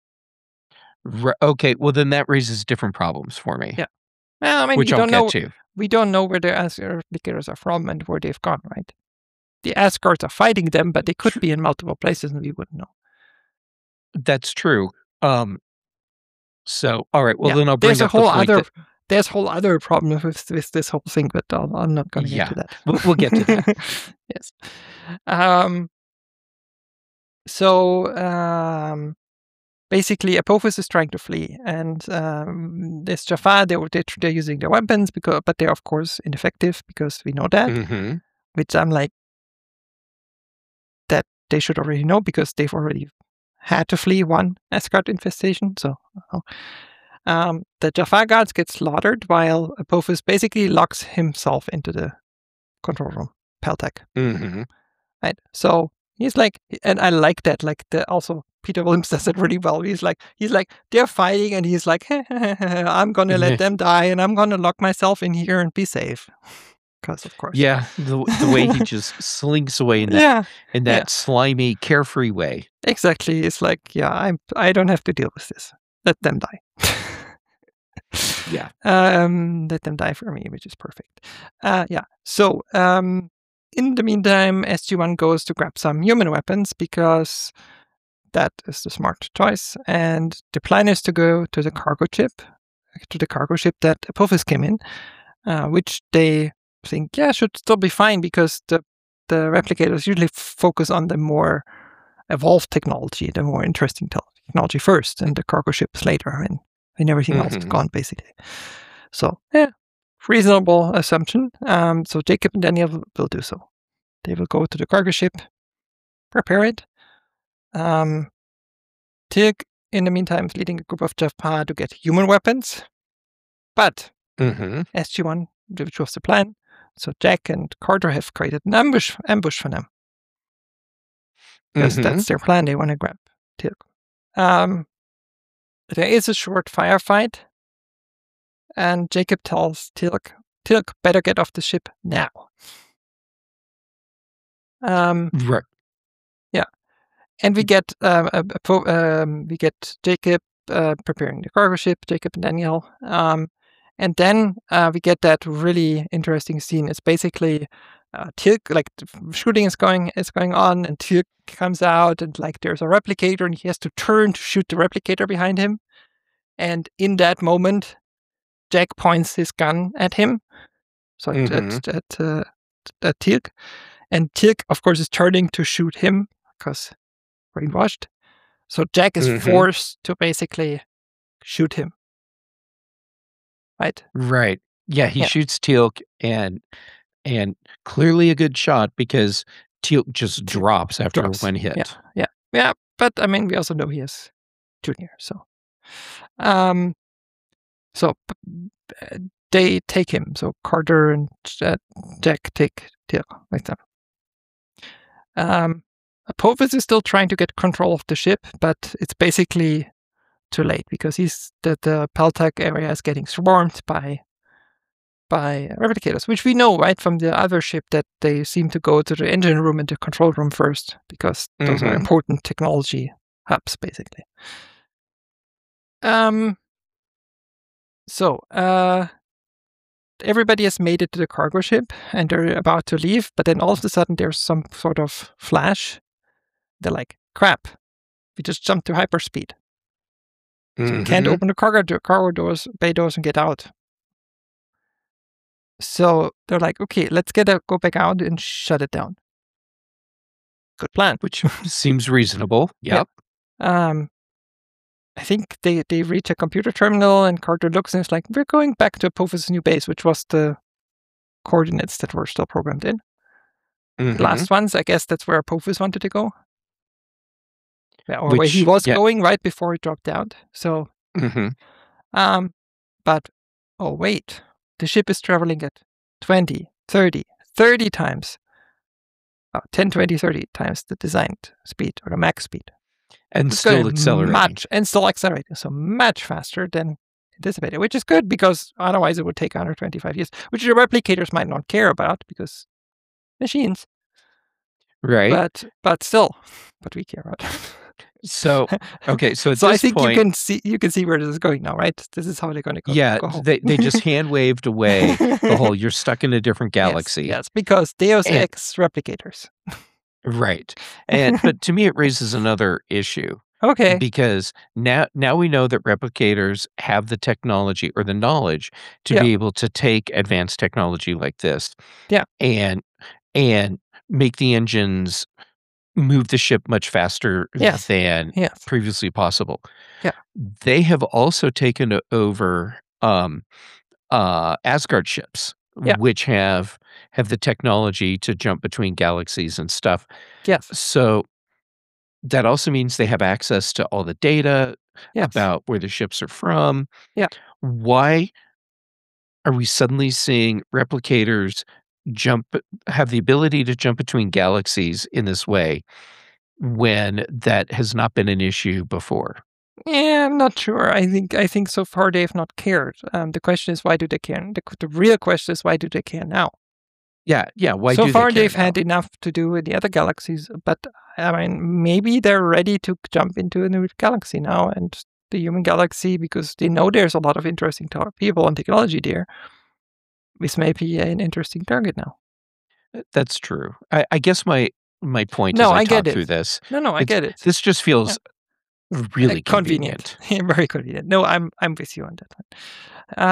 Okay, well then that raises different problems for me. Yeah. Well, I mean, which I'll get to. We don't know where the replicators are from and where they've gone, right? The Asgards are fighting them, but they could be in multiple places and we wouldn't know. That's true. So, all right. Well, then I'll bring up there's a whole other problem with this whole thing, but I'm not going to get to that. We'll get to that. Yes. So basically Apophis is trying to flee, and this Jaffa, they're using their weapons, but they're of course ineffective because we know that. Mm-hmm. Which I'm like, that they should already know because they've already had to flee one Asgard infestation. So the Jaffa guards get slaughtered while Apophis basically locks himself into the control room, Peltec. Mm-hmm. Right. So he's like, and I like that. Like also Peter Williams does it really well. He's like, they're fighting, and he's like, I'm gonna let them die, and I'm gonna lock myself in here and be safe. Because of course, Yeah, the way he just slinks away in that slimy, carefree way. Exactly. It's like, I don't have to deal with this. Let them die. Yeah. Let them die for me, which is perfect. So in the meantime, SG-1 goes to grab some human weapons because that is the smart choice. And the plan is to go to the cargo ship that Apophis came in, which they think, should still be fine because the replicators usually focus on the more evolved technology, the more interesting technology first, and the cargo ships later, and when everything else is gone, basically. So, reasonable assumption. So Jacob and Daniel will do so. They will go to the cargo ship, prepare it. Tig, in the meantime, is leading a group of Jaffa to get human weapons. But SG-1, which was the plan, so Jack and Carter have created an ambush for them. Because that's their plan. They want to grab Tig. There is a short firefight, and Jacob tells Tig, better get off the ship now. Right. Yeah, and we get Jacob preparing the cargo ship, Jacob and Daniel, and then we get that really interesting scene. It's basically Tig, like shooting is going on, and Tig comes out, and like there's a replicator, and he has to turn to shoot the replicator behind him. And in that moment, Jack points his gun at him, so at Tig, and Tig, of course, is turning to shoot him because brainwashed. So Jack is forced to basically shoot him. Right. Right. Yeah, he shoots Teal'c, and clearly a good shot because Teal'c just drops after one hit. Yeah. But I mean, we also know he is Junior, so they take him. So Carter and Jack take Teal'c like that. Apophis is still trying to get control of the ship, but it's basically too late because the Peltec area is getting swarmed by replicators, which we know, right, from the other ship, that they seem to go to the engine room and the control room first because those are important technology hubs, basically. So everybody has made it to the cargo ship and they're about to leave, but then all of a sudden there's some sort of flash. They're like, crap, we just jumped to hyperspeed. So we can't open the cargo doors, bay doors, and get out. So they're like, okay, let's go back out and shut it down. Good plan. Which seems reasonable. Yep. I think they reach a computer terminal, and Carter looks and is like, we're going back to Apophis' new base, which was the coordinates that were still programmed in. The last ones, I guess that's where Apophis wanted to go. Yeah, or where he was going right before he dropped out. So, but, oh wait, the ship is traveling at 20, 30 times. 10, 20, 30 times the designed speed or the max speed. And still accelerating. So much faster than anticipated, which is good because otherwise it would take 125 years, which the replicators might not care about because machines. Right. But we care about it. So, okay, so at so this I think point, you can see where this is going now, right? This is how they're going to go. Yeah, go home. they just hand waved away the whole "you're stuck in a different galaxy." Yes, because Deus Ex replicators. Right, but to me it raises another issue. Okay, because now we know that replicators have the technology or the knowledge to be able to take advanced technology like this, and make the engines move the ship much faster Yes. than Yes. previously possible. Yeah. They have also taken over Asgard ships, Yeah. which have the technology to jump between galaxies and stuff. Yes. So that also means they have access to all the data Yes. about where the ships are from. Yeah. Why are we suddenly seeing replicators have the ability to jump between galaxies in this way when that has not been an issue before? Yeah, I'm not sure. I think so far they've not cared. The question is, why do they care? The real question is, why do they care now? Yeah, why So do far they care they've now? had enough to do with the other galaxies, but I mean, maybe they're ready to jump into a new galaxy now, and the human galaxy, because they know there's a lot of interesting people and technology there. This may be an interesting target now. That's true. I guess my point as No, I I get talk through it. this, No, I get it. this just Yeah. feels really Convenient. convenient. Very convenient. No, I'm with you on that one.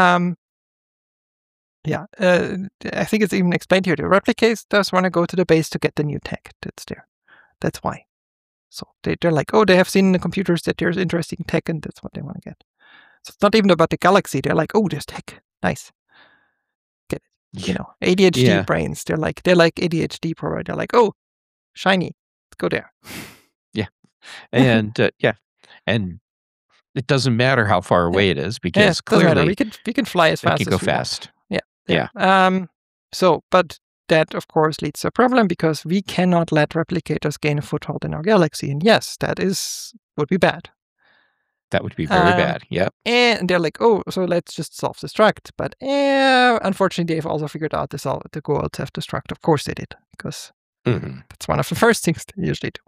Yeah, I think it's even explained here. The replicators does want to go to the base to get the new tech that's there. That's why. So they're like, oh, they have seen in the computers that there's interesting tech, and that's what they want to get. So it's not even about the galaxy. They're like, oh, there's tech. Nice. Get it. You know, ADHD Yeah. brains. They're like ADHD probably. They're like, oh, shiny. Let's go there. Yeah. And and it doesn't matter how far away it is because doesn't matter. clearly We can fly as they fast can as go we want. fast. Yeah. Yeah. So, but that of course leads to a problem because we cannot let replicators gain a foothold in our galaxy. And yes, would be bad. That would be very bad. Yep. And they're like, oh, so let's just self-destruct. But unfortunately, they've also figured out to go out self-destruct. Of course they did, because that's one of the first things they usually do.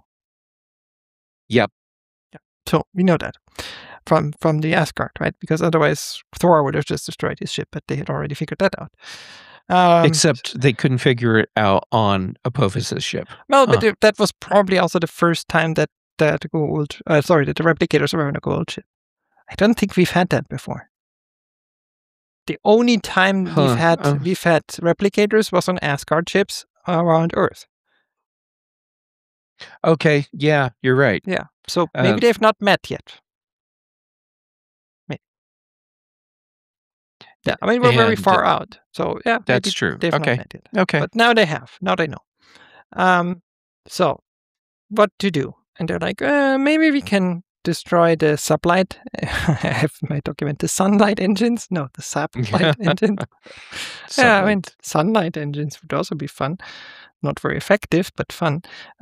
Yep. Yeah. So we know that from the Asgard, right? Because otherwise Thor would have just destroyed his ship, but they had already figured that out. Except they couldn't figure it out on Apophis' ship. Well, but that was probably also the first time that the replicators were on a gold ship. I don't think we've had that before. The only time we've had replicators was on Asgard ships around Earth. Okay, yeah, you're right. Yeah, so maybe they've not met yet. Maybe. Yeah, I mean, we're very far out. So yeah, that's true. They've not met yet. Okay. But now they have. Now they know. So what to do? And they're like, maybe we can destroy the sublight. I have my document, the sunlight engines. No, the sublight engines. Yeah, I mean, sunlight engines would also be fun. Not very effective, but fun.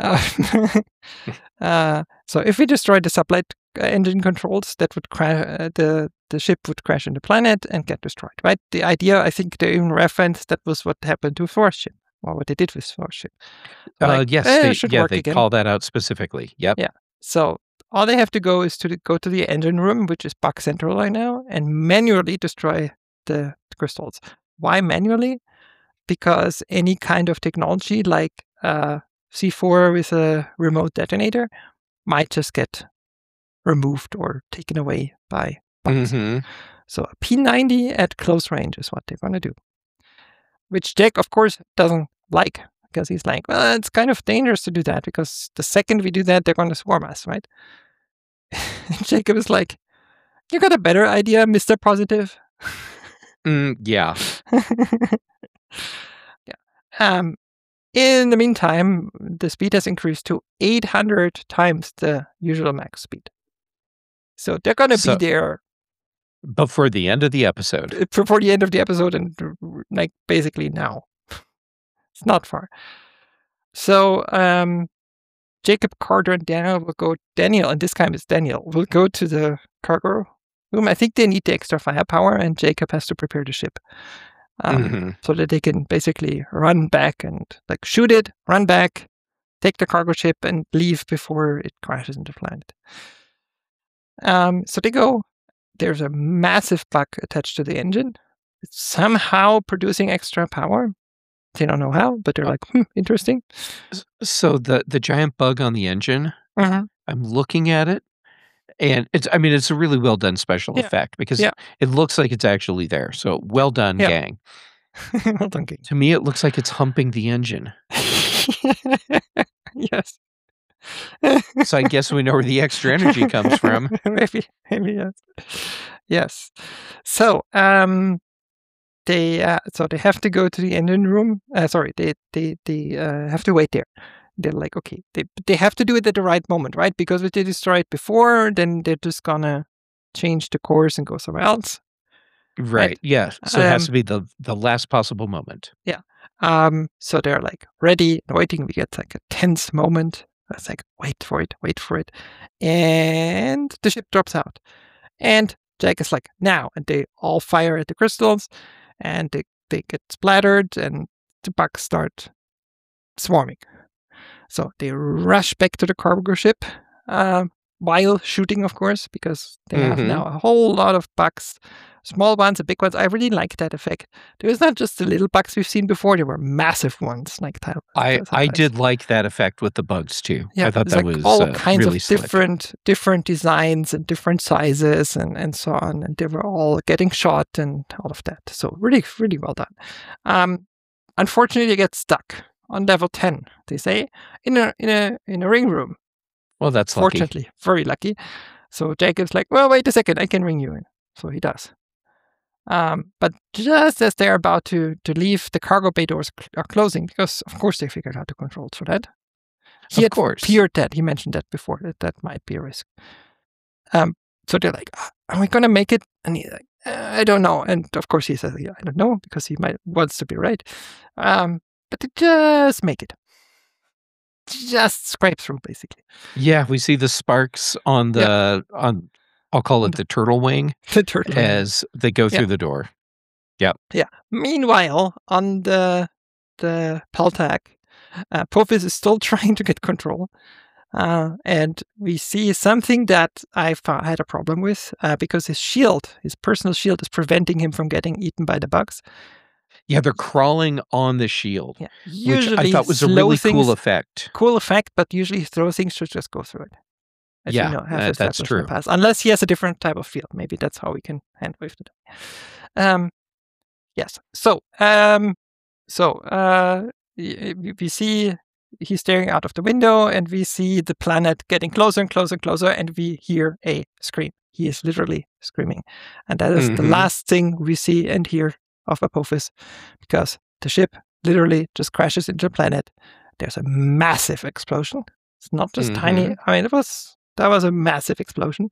So if we destroy the sublight engine controls, that would the ship would crash on the planet and get destroyed, right? The idea, I think they even referenced that was what happened to Thor's ship, or what they did with Thor's ship. Yes, they again. call that out specifically. Yep. Yeah. So all they have to go is to go to the engine room, which is Bug Central right now, and manually destroy the crystals. Why manually? Because any kind of technology like C4 with a remote detonator might just get removed or taken away by bugs. So a P90 at close range is what they're going to do. Which Jack, of course, doesn't like, because he's like, well, it's kind of dangerous to do that, because the second we do that, they're going to swarm us, right? And Jacob is like, you got a better idea, Mr. Positive? Yeah. Yeah. In the meantime, the speed has increased to 800 times the usual max speed. So they're going to be there before the end of the episode. Before the end of the episode, and like basically now. It's not far. So Jacob, Carter, and Daniel will go. Daniel, and this time it's Daniel, will go to the cargo room. I think they need the extra firepower, and Jacob has to prepare the ship. So that they can basically run back and like shoot it, run back, take the cargo ship, and leave before it crashes into the planet. So they go. There's a massive bug attached to the engine. It's somehow producing extra power. They don't know how, but they're like, interesting. So the giant bug on the engine, I'm looking at it, and it's a really well done special effect, because it looks like it's actually there. So well done, gang. Well done, gang. To me, it looks like it's humping the engine. Yes. So I guess we know where the extra energy comes from. Maybe, yes. Yes. So, they have to go to the engine room. Sorry, they have to wait there. They're like, okay, they have to do it at the right moment, right? Because if they destroy it before, then they're just gonna change the course and go somewhere else. Right. Yeah. So it has to be the last possible moment. Yeah. So they're like ready, waiting. We get like a tense moment. It's like, wait for it. And the ship drops out. And Jack is like, now. And they all fire at the crystals and they get splattered and the bugs start swarming. So they rush back to the cargo ship while shooting, of course, because they have now a whole lot of bugs. Small ones and big ones. I really like that effect. There was not just the little bugs we've seen before. There were massive ones. Like that. I did like that effect with the bugs too. Yeah, I thought that was all kinds really of slick. different designs and different sizes and so on. And they were all getting shot and all of that. So really, really well done. Unfortunately, they get stuck on level 10. They say in a ring room. Well, that's fortunately lucky. very lucky. So Jacob's like, well, wait a second, I can ring you in. So he does. But just as they're about to leave, the cargo bay doors are closing because, of course, they figured out the controls for that. He had feared that. He mentioned that before, that might be a risk. So they're like, are we going to make it? And he's like, I don't know. And of course he says, yeah, I don't know, because he wants to be right. But they just make it. Just scrape through, basically. Yeah, we see the sparks on I'll call it the turtle wing. The turtle wing. As they go through the door. Yep. Yeah. Meanwhile, on the Peltac, Apophis is still trying to get control. And we see something that I had a problem with because his personal shield is preventing him from getting eaten by the bugs. Yeah, they're crawling on the shield, which I thought was a really cool effect. Cool effect, but usually throw things should just go through it. As yeah, you know, that's true. Unless he has a different type of field. Maybe that's how we can hand wave it. Yes. So, we see he's staring out of the window and we see the planet getting closer and closer and closer and we hear a scream. He is literally screaming. And that is the last thing we see and hear of Apophis because the ship literally just crashes into the planet. There's a massive explosion. It's not just tiny. I mean, that was a massive explosion.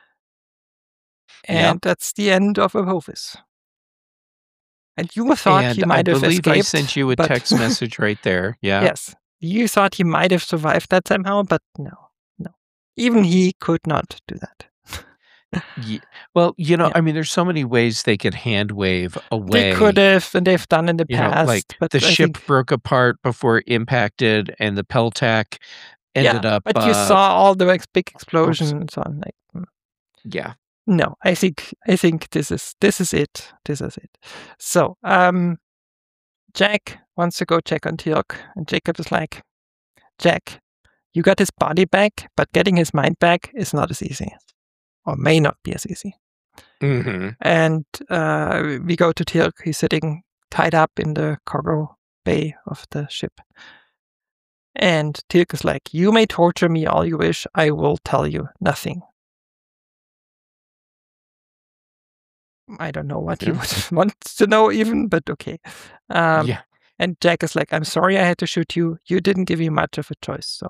And that's the end of Apophis. And you thought he might have escaped. I sent you a text message right there. Yeah. Yes. You thought he might have survived that somehow, but no. Even he could not do that. Yeah. Well, I mean, there's so many ways they could hand wave away. They could have, and they've done in the past. But the ship broke apart before it impacted, and the Peltac ended up. But you saw all the big explosions and so on. Yeah. No, I think this is it. This is it. So, Jack wants to go check on Teal'c, and Jacob is like, Jack, you got his body back, but getting his mind back is not as easy, or may not be as easy. And we go to Teal'c. He's sitting tied up in the cargo bay of the ship. And Teal'c is like, you may torture me all you wish. I will tell you nothing. I don't know what he would want to know even, but okay. And Jack is like, I'm sorry I had to shoot you. You didn't give me much of a choice, so.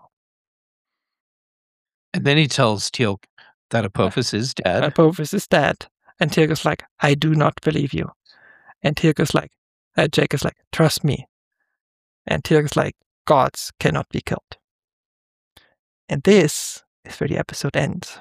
And then he tells Teal'c that Apophis is dead. Apophis is dead. And Teal'c is like, I do not believe you. And Teal'c is like, Jack is like, trust me. And Teal'c is like, gods cannot be killed. And this is where the episode ends.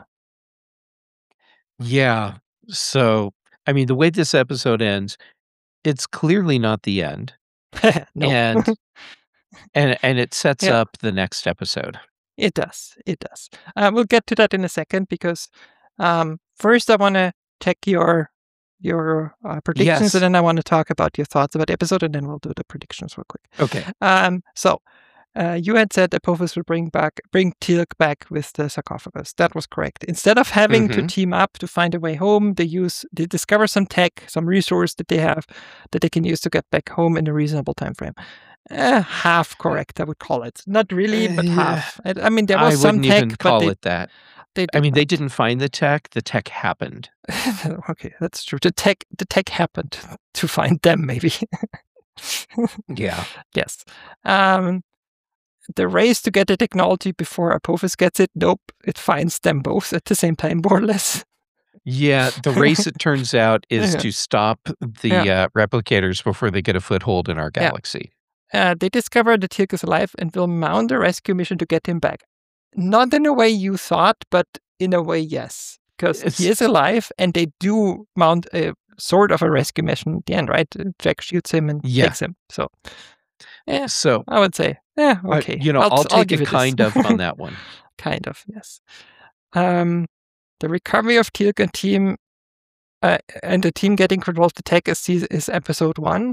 Yeah. So, I mean, the way this episode ends, it's clearly not the end. And it sets up the next episode. It does. We'll get to that in a second because first I want to check your predictions and then I want to talk about your thoughts about the episode and then we'll do the predictions real quick. Okay. So you had said Apophis would bring Teal'c back with the sarcophagus. That was correct. Instead of having to team up to find a way home, they discover some tech, some resource that they have that they can use to get back home in a reasonable time frame. half correct, I would call it. Not really, but Yeah. half. I mean, there I was some wouldn't tech, even but call it that. they I mean, they not. didn't find the tech happened. Okay, that's true. The tech happened to find them, maybe. Yeah. Yes. The race to get the technology before Apophis gets it, nope, it finds them both at the same time, more or less. Yeah, the race, it turns out, is Yeah. to stop the replicators before they get a foothold in our galaxy. They discover that Teal'c is alive and will mount a rescue mission to get him back. Not in a way you thought, but in a way, yes. Because he is alive, and they do mount a sort of a rescue mission at the end, right? Jack shoots him and takes him. So, So I would say, okay. I'll take give a it kind of on that one. Kind of, yes. The recovery of Teal'c and team, and the team getting control of the tech is episode 1.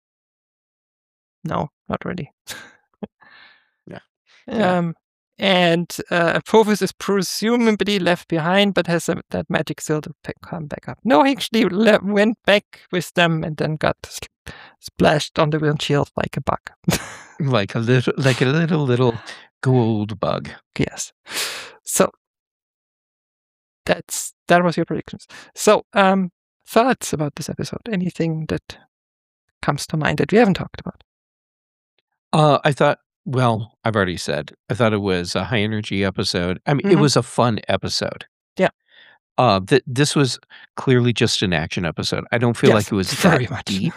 No, not really. Yeah. And Apophis is presumably left behind, but has that magic still to come back up. No, he actually went back with them and then got splashed on the windshield like a bug. like a little gold bug. Yes. So that was your predictions. So thoughts about this episode? Anything that comes to mind that we haven't talked about? I thought, well, I've already said, I thought it was a high energy episode. I mean, it was a fun episode. Yeah. This was clearly just an action episode. I don't feel like it was very that much deep.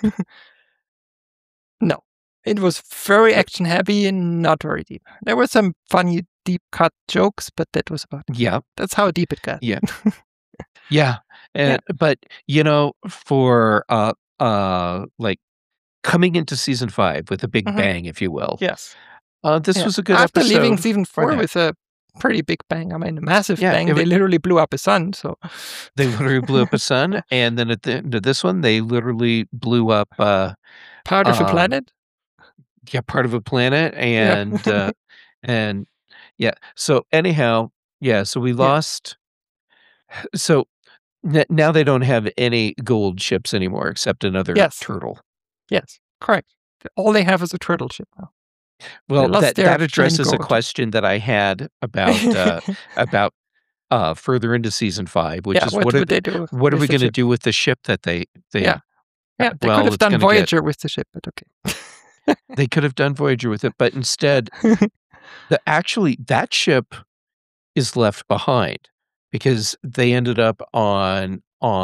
No, it was very action heavy and not very deep. There were some funny deep cut jokes, but that was about it. Yeah. That's how deep it got. Yeah. Yeah. But for like coming into season 5 with a big bang, if you will. Yes. This was a good After episode. leaving season 4 with a pretty big bang, I mean, a massive bang, they literally blew up a sun. So they literally blew up a sun, and then at the end of this one, they literally blew up part of a planet. Yeah, part of a planet, and and yeah. So anyhow, so we lost. So now they don't have any gold ships anymore, except another turtle. Yes, correct. All they have is a turtle ship now. Well, that addresses a question that I had about further into season 5, which is what are we going to do with the ship that they they could have done Voyager with the ship, but okay. They could have done Voyager with it, but instead, that ship is left behind because they ended up on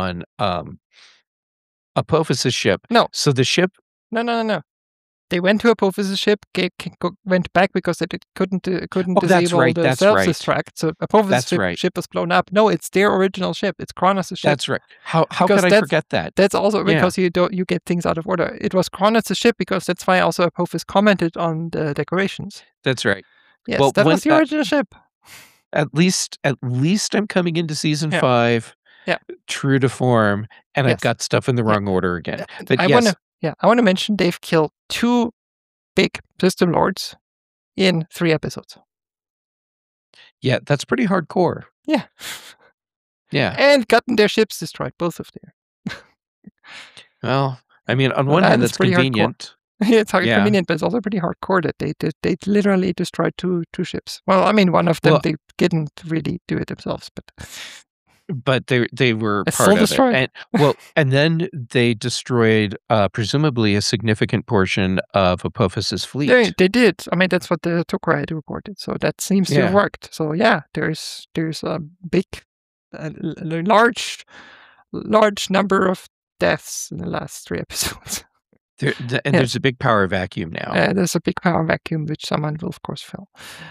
Apophis's ship. No. So the ship... No. They went to Apophis's ship, went back because they couldn't disable the self-destruct. So Apophis's ship was blown up. No, it's their original ship. It's Kronos' ship. That's right. How could I forget that? That's also because you get things out of order. It was Kronos' ship because that's why also Apophis commented on the decorations. That's right. Yes, well, that was the original ship. At least I'm coming into season 5 true to form, and I've got stuff in the wrong order again. But I want to mention they've killed 2 big system lords in 3 episodes. Yeah, that's pretty hardcore. Yeah. Yeah. And gotten their ships destroyed, both of them. Well, I mean, on one hand, that's convenient. It's convenient, but it's also pretty hardcore that they literally destroyed 2 ships. Well, I mean, one of them, they didn't really do it themselves, but they were part of it. And then they destroyed presumably a significant portion of Apophis's fleet. They did. I mean, that's what the Tok'ra had reported. So that seems to have worked. So there's a big, large number of deaths in the last 3 episodes. There's a big power vacuum now. There's a big power vacuum, which someone will, of course, fill.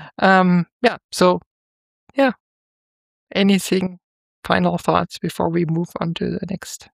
Anything? Final thoughts before we move on to the next?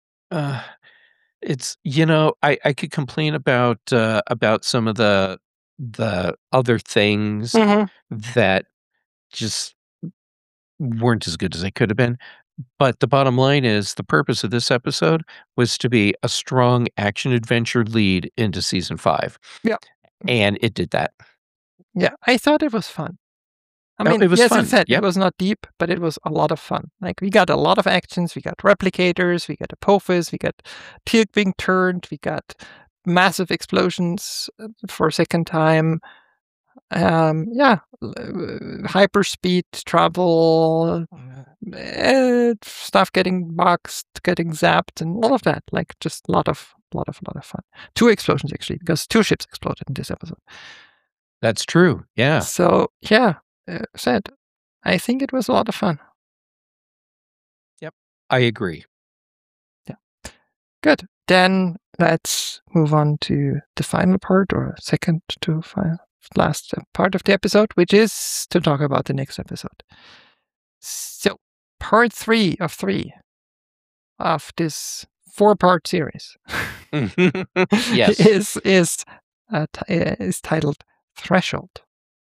It's I could complain about some of the other things that just weren't as good as they could have been. But the bottom line is the purpose of this episode was to be a strong action adventure lead into season 5. Yeah. And it did that. Yeah, I thought it was fun. I mean, it was fun. As I said, it was not deep, but it was a lot of fun. Like, we got a lot of actions. We got replicators. We got Apophis. We got Teal'c being turned. We got massive explosions for a second time. Hyperspeed travel, stuff getting boxed, getting zapped, and all of that. Like just a lot of fun. 2 explosions actually, because 2 ships exploded in this episode. That's true. Yeah. So said, I think it was a lot of fun. Yep, I agree. Yeah, good. Then let's move on to the final part, or second to last part of the episode, which is to talk about the next episode. So, part 3 of 3 of this 4-part series Yes. is titled Threshold.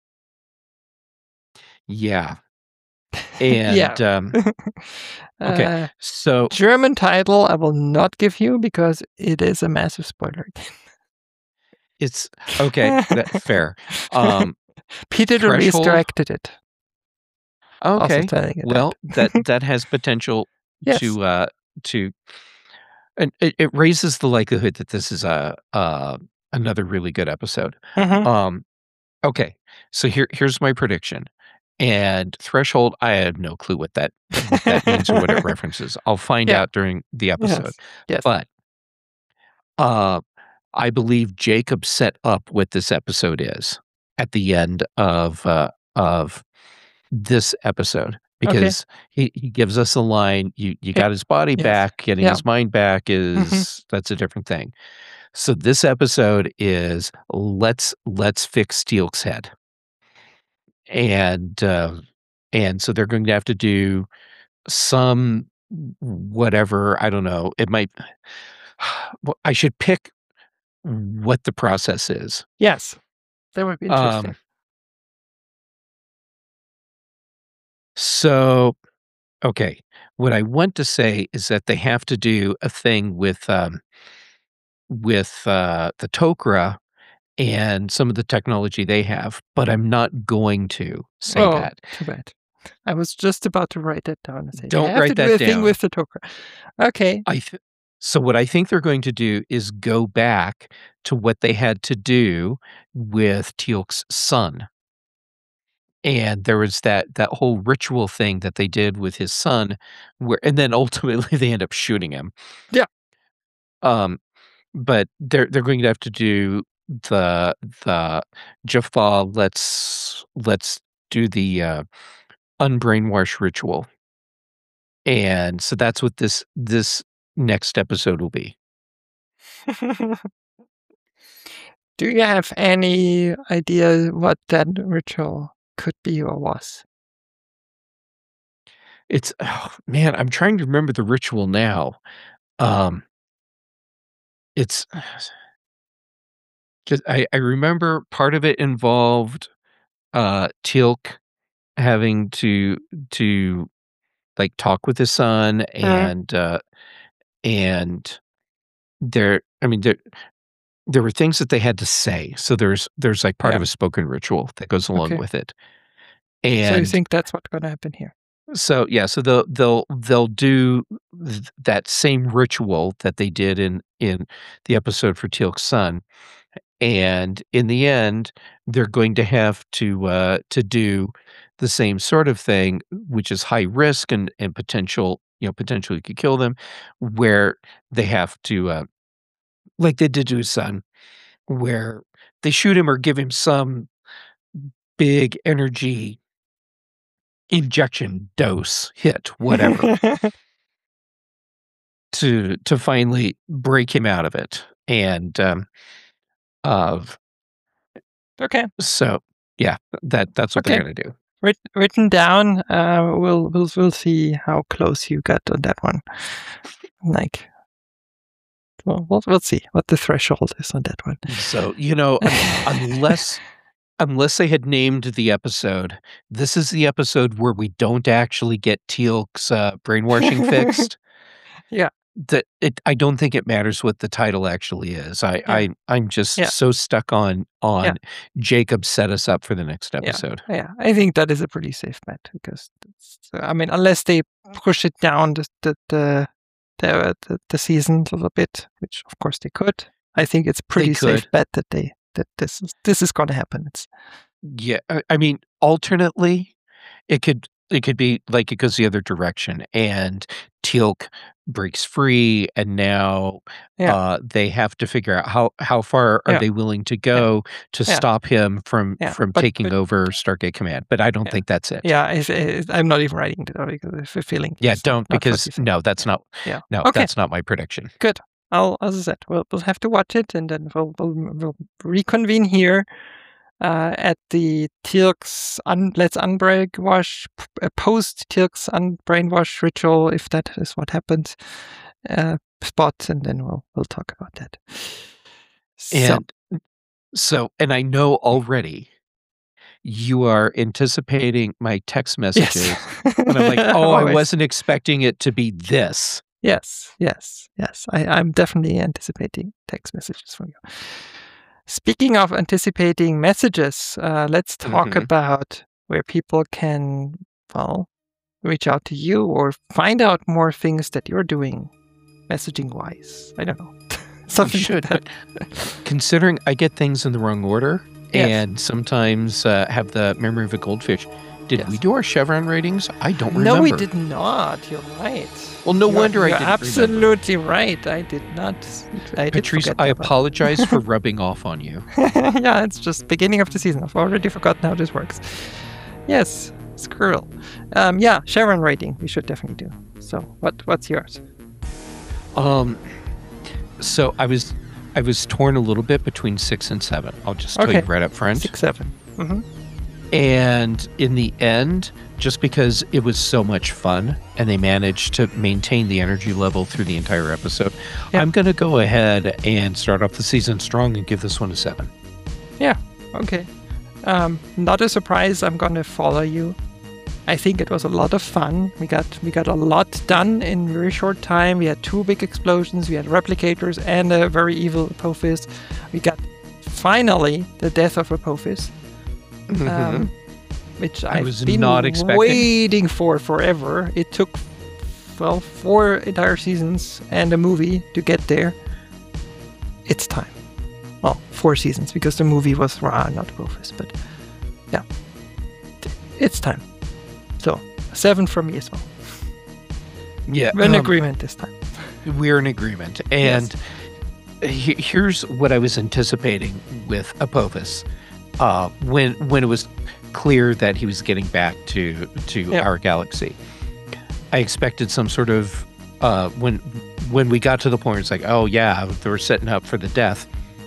Yeah. And okay, so German title I will not give you because it is a massive spoiler. it's okay. Fair. Peter de Vries Threshold? directed it. Also Okay. telling you Well, that has potential Yes. to and it raises the likelihood that this is another really good episode. Mhm. Okay, so here's my prediction. And Threshold, I have no clue what that means or what it references. I'll find Yeah. out during the episode. Yes. But I believe Jacob set up what this episode is at the end of this episode, because he gives us a line, you got his body Yes. back, getting Yeah. his mind back Mhm. is that's a different thing. So this episode is let's fix Teal'c's head. And so they're going to have to do some whatever, I don't know. It might well, I should pick what the process is. Yes. That would be interesting. So, okay, what I want to say is that they have to do a thing with the Tok'ra and some of the technology they have, but I'm not going to say that. Too bad. I was just about to write that down and say, Don't "They have write to do that a thing down. with the Tok'ra." Okay. So what I think they're going to do is go back to what they had to do with Teal'c's son. And there was that whole ritual thing that they did with his son, and then ultimately they end up shooting him. Yeah. But they're going to have to do the Jaffa, let's do the unbrainwash ritual. And so that's what this next episode will be. Do you have any idea what that ritual could be or was? It's man, I'm trying to remember the ritual now. It's just I remember part of it involved Teal'c having to like talk with his son, and there there were things that they had to say. So there's like part of a spoken ritual that goes along with it. And so you think that's what's going to happen here? So yeah, so they'll do that same ritual that they did in the episode for Teal'c's son, and in the end, they're going to have to do the same sort of thing, which is high risk and potential, potentially could kill them, where they have to like they did to his son, where they shoot him or give him some big energy injection dose hit, whatever. to finally break him out of it, and Okay. so yeah, that's what they're gonna do. Written down. We'll see how close you got on that one. Like, well, we'll see what the threshold is on that one. So unless they had named the episode, this is the episode where we don't actually get Teal'c's brainwashing fixed. Yeah. I don't think it matters what the title actually is. I'm just so stuck on Jacob set us up for the next episode. Yeah, I think that is a pretty safe bet, because I mean, unless they push it down the season a little bit, which of course they could. I think it's pretty safe could. bet that this is going to happen. It's Yeah, I mean, alternately, it could be like it goes the other direction, and Teal'c breaks free, and now yeah, they have to figure out how far are yeah, they willing to yeah, go to yeah, stop him from yeah. taking But over Stargate Command. But I don't yeah, think that's it. yeah. I'm not even writing it down because I have a feeling Yeah, it's don't, not what because you think. Yeah. no, Okay. that's not my prediction. Good. As I said, we'll have to watch it, and then we'll reconvene here at the Teal'c's Let's Unbrainwash post Teal'c's Unbrainwash ritual, if that is what happens, spot, and then we'll talk about that. So And I know already you are anticipating my text messages, yes, and I'm like, oh, I always. wasn't expecting it to be this. Yes. I'm definitely anticipating text messages from you. Speaking of anticipating messages, let's talk about where people can, well, reach out to you or find out more things that you're doing messaging wise. I don't know. Something You should, like that. but considering I get things in the wrong order Yes. and sometimes have the memory of a goldfish, did Yes. we do our Chevron ratings? I don't remember. No, we did not. You're right. Well, no wonder I You're didn't absolutely right. I did not. Patrice, I apologize for rubbing off on you. Yeah, it's just beginning of the season. I've already forgotten how this works. Yes, squirrel. Yeah, Chevron rating. We should definitely do. So, what's yours? So I was torn a little bit between 6 and 7. I'll just tell you right up front. 6, 7. Mm-hmm. And in the end, just because it was so much fun and they managed to maintain the energy level through the entire episode, Yeah. I'm going to go ahead and start off the season strong and give this one a 7. Yeah, okay. Not a surprise. I'm going to follow you. I think it was a lot of fun. We got a lot done in a very short time. We had 2 big explosions. We had replicators and a very evil Apophis. We got finally the death of Apophis, which I I've was been not expecting. waiting for forever. It took 4 entire seasons and a movie to get there. It's time. Well, 4 seasons because the movie was not Apophis, but yeah, it's time. So, a 7 from me as well. Yeah, We're in agreement this time. we're in agreement. And here's what I was anticipating with Apophis. When it was clear that he was getting back to our galaxy, I expected some sort of when we got to the point, it's like, oh yeah, they were setting up for the death.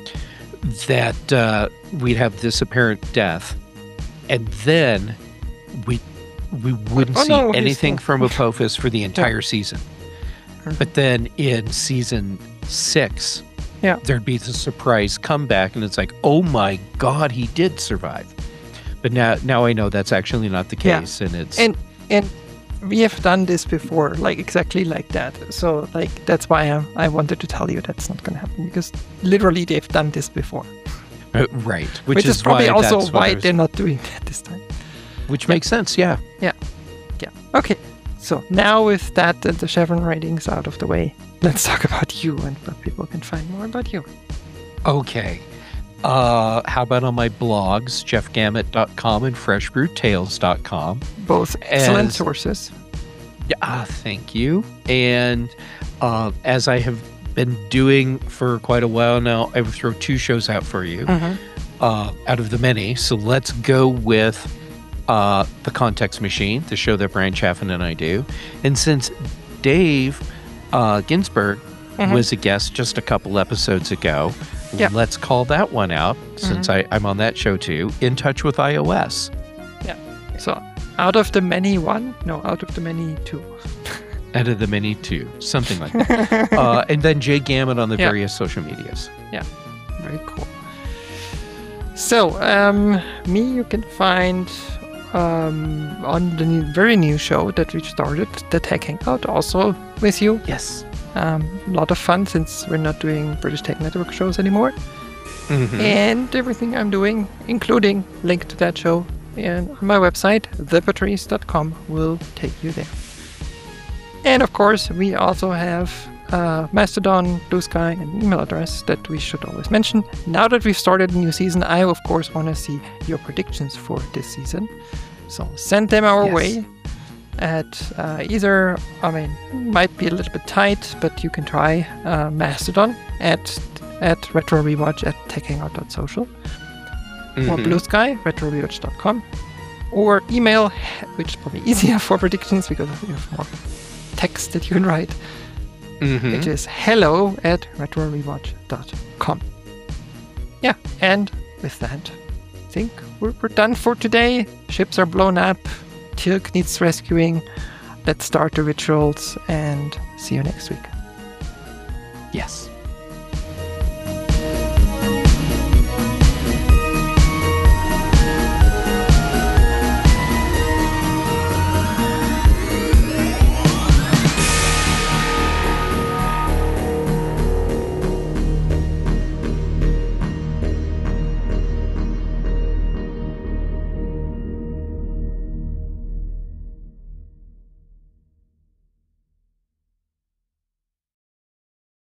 That we'd have this apparent death, and then we wouldn't see anything from Apophis for the entire season. But then in season 6, there'd be the surprise comeback, and it's like, oh my god, he did survive. But now I know that's actually not the case, and it's and we have done this before, like exactly like that. So like that's why I wanted to tell you that's not going to happen, because literally they've done this before. Right, which is probably also why they're not doing that this time. Which makes sense, yeah. Okay, so now with that and the Chevron ratings out of the way, let's talk about you and what people can find more about you. Okay. How about on my blogs, jeffgammett.com and freshbrewtales.com. Both excellent sources. Yeah, thank you. And as I have been doing for quite a while now, I will throw 2 shows out for you out of the many. So let's go with The Context Machine, the show that Brian Chaffin and I do. And since Dave Ginsburg was a guest just a couple episodes ago, let's call that one out, since I'm on that show too, In Touch with iOS. Yeah. So out of the many 1? No, out of the many 2. Out of the many 2, something like that. And then Jay Gammon on the various social medias. Yeah, very cool. So, me you can find on the very new show that we started, the Tech Hangout, also with you. Yes. A lot of fun since we're not doing British Tech Network shows anymore. And everything I'm doing, including link to that show, and on my website, thepatrice.com, will take you there. And of course, we also have Mastodon, Blue Sky, and email address that we should always mention. Now that we've started a new season, I of course want to see your predictions for this season. So send them our way at either, might be a little bit tight, but you can try Mastodon at retrorewatch@techhangout.social, or Blue Sky, retrorewatch.com, or email, which is probably easier for predictions because you have more text that you can write, which is hello@retrorewatch.com. Yeah, and with that, I think we're done for today. Ships are blown up. Teal'c needs rescuing. Let's start the rituals and see you next week. Yes.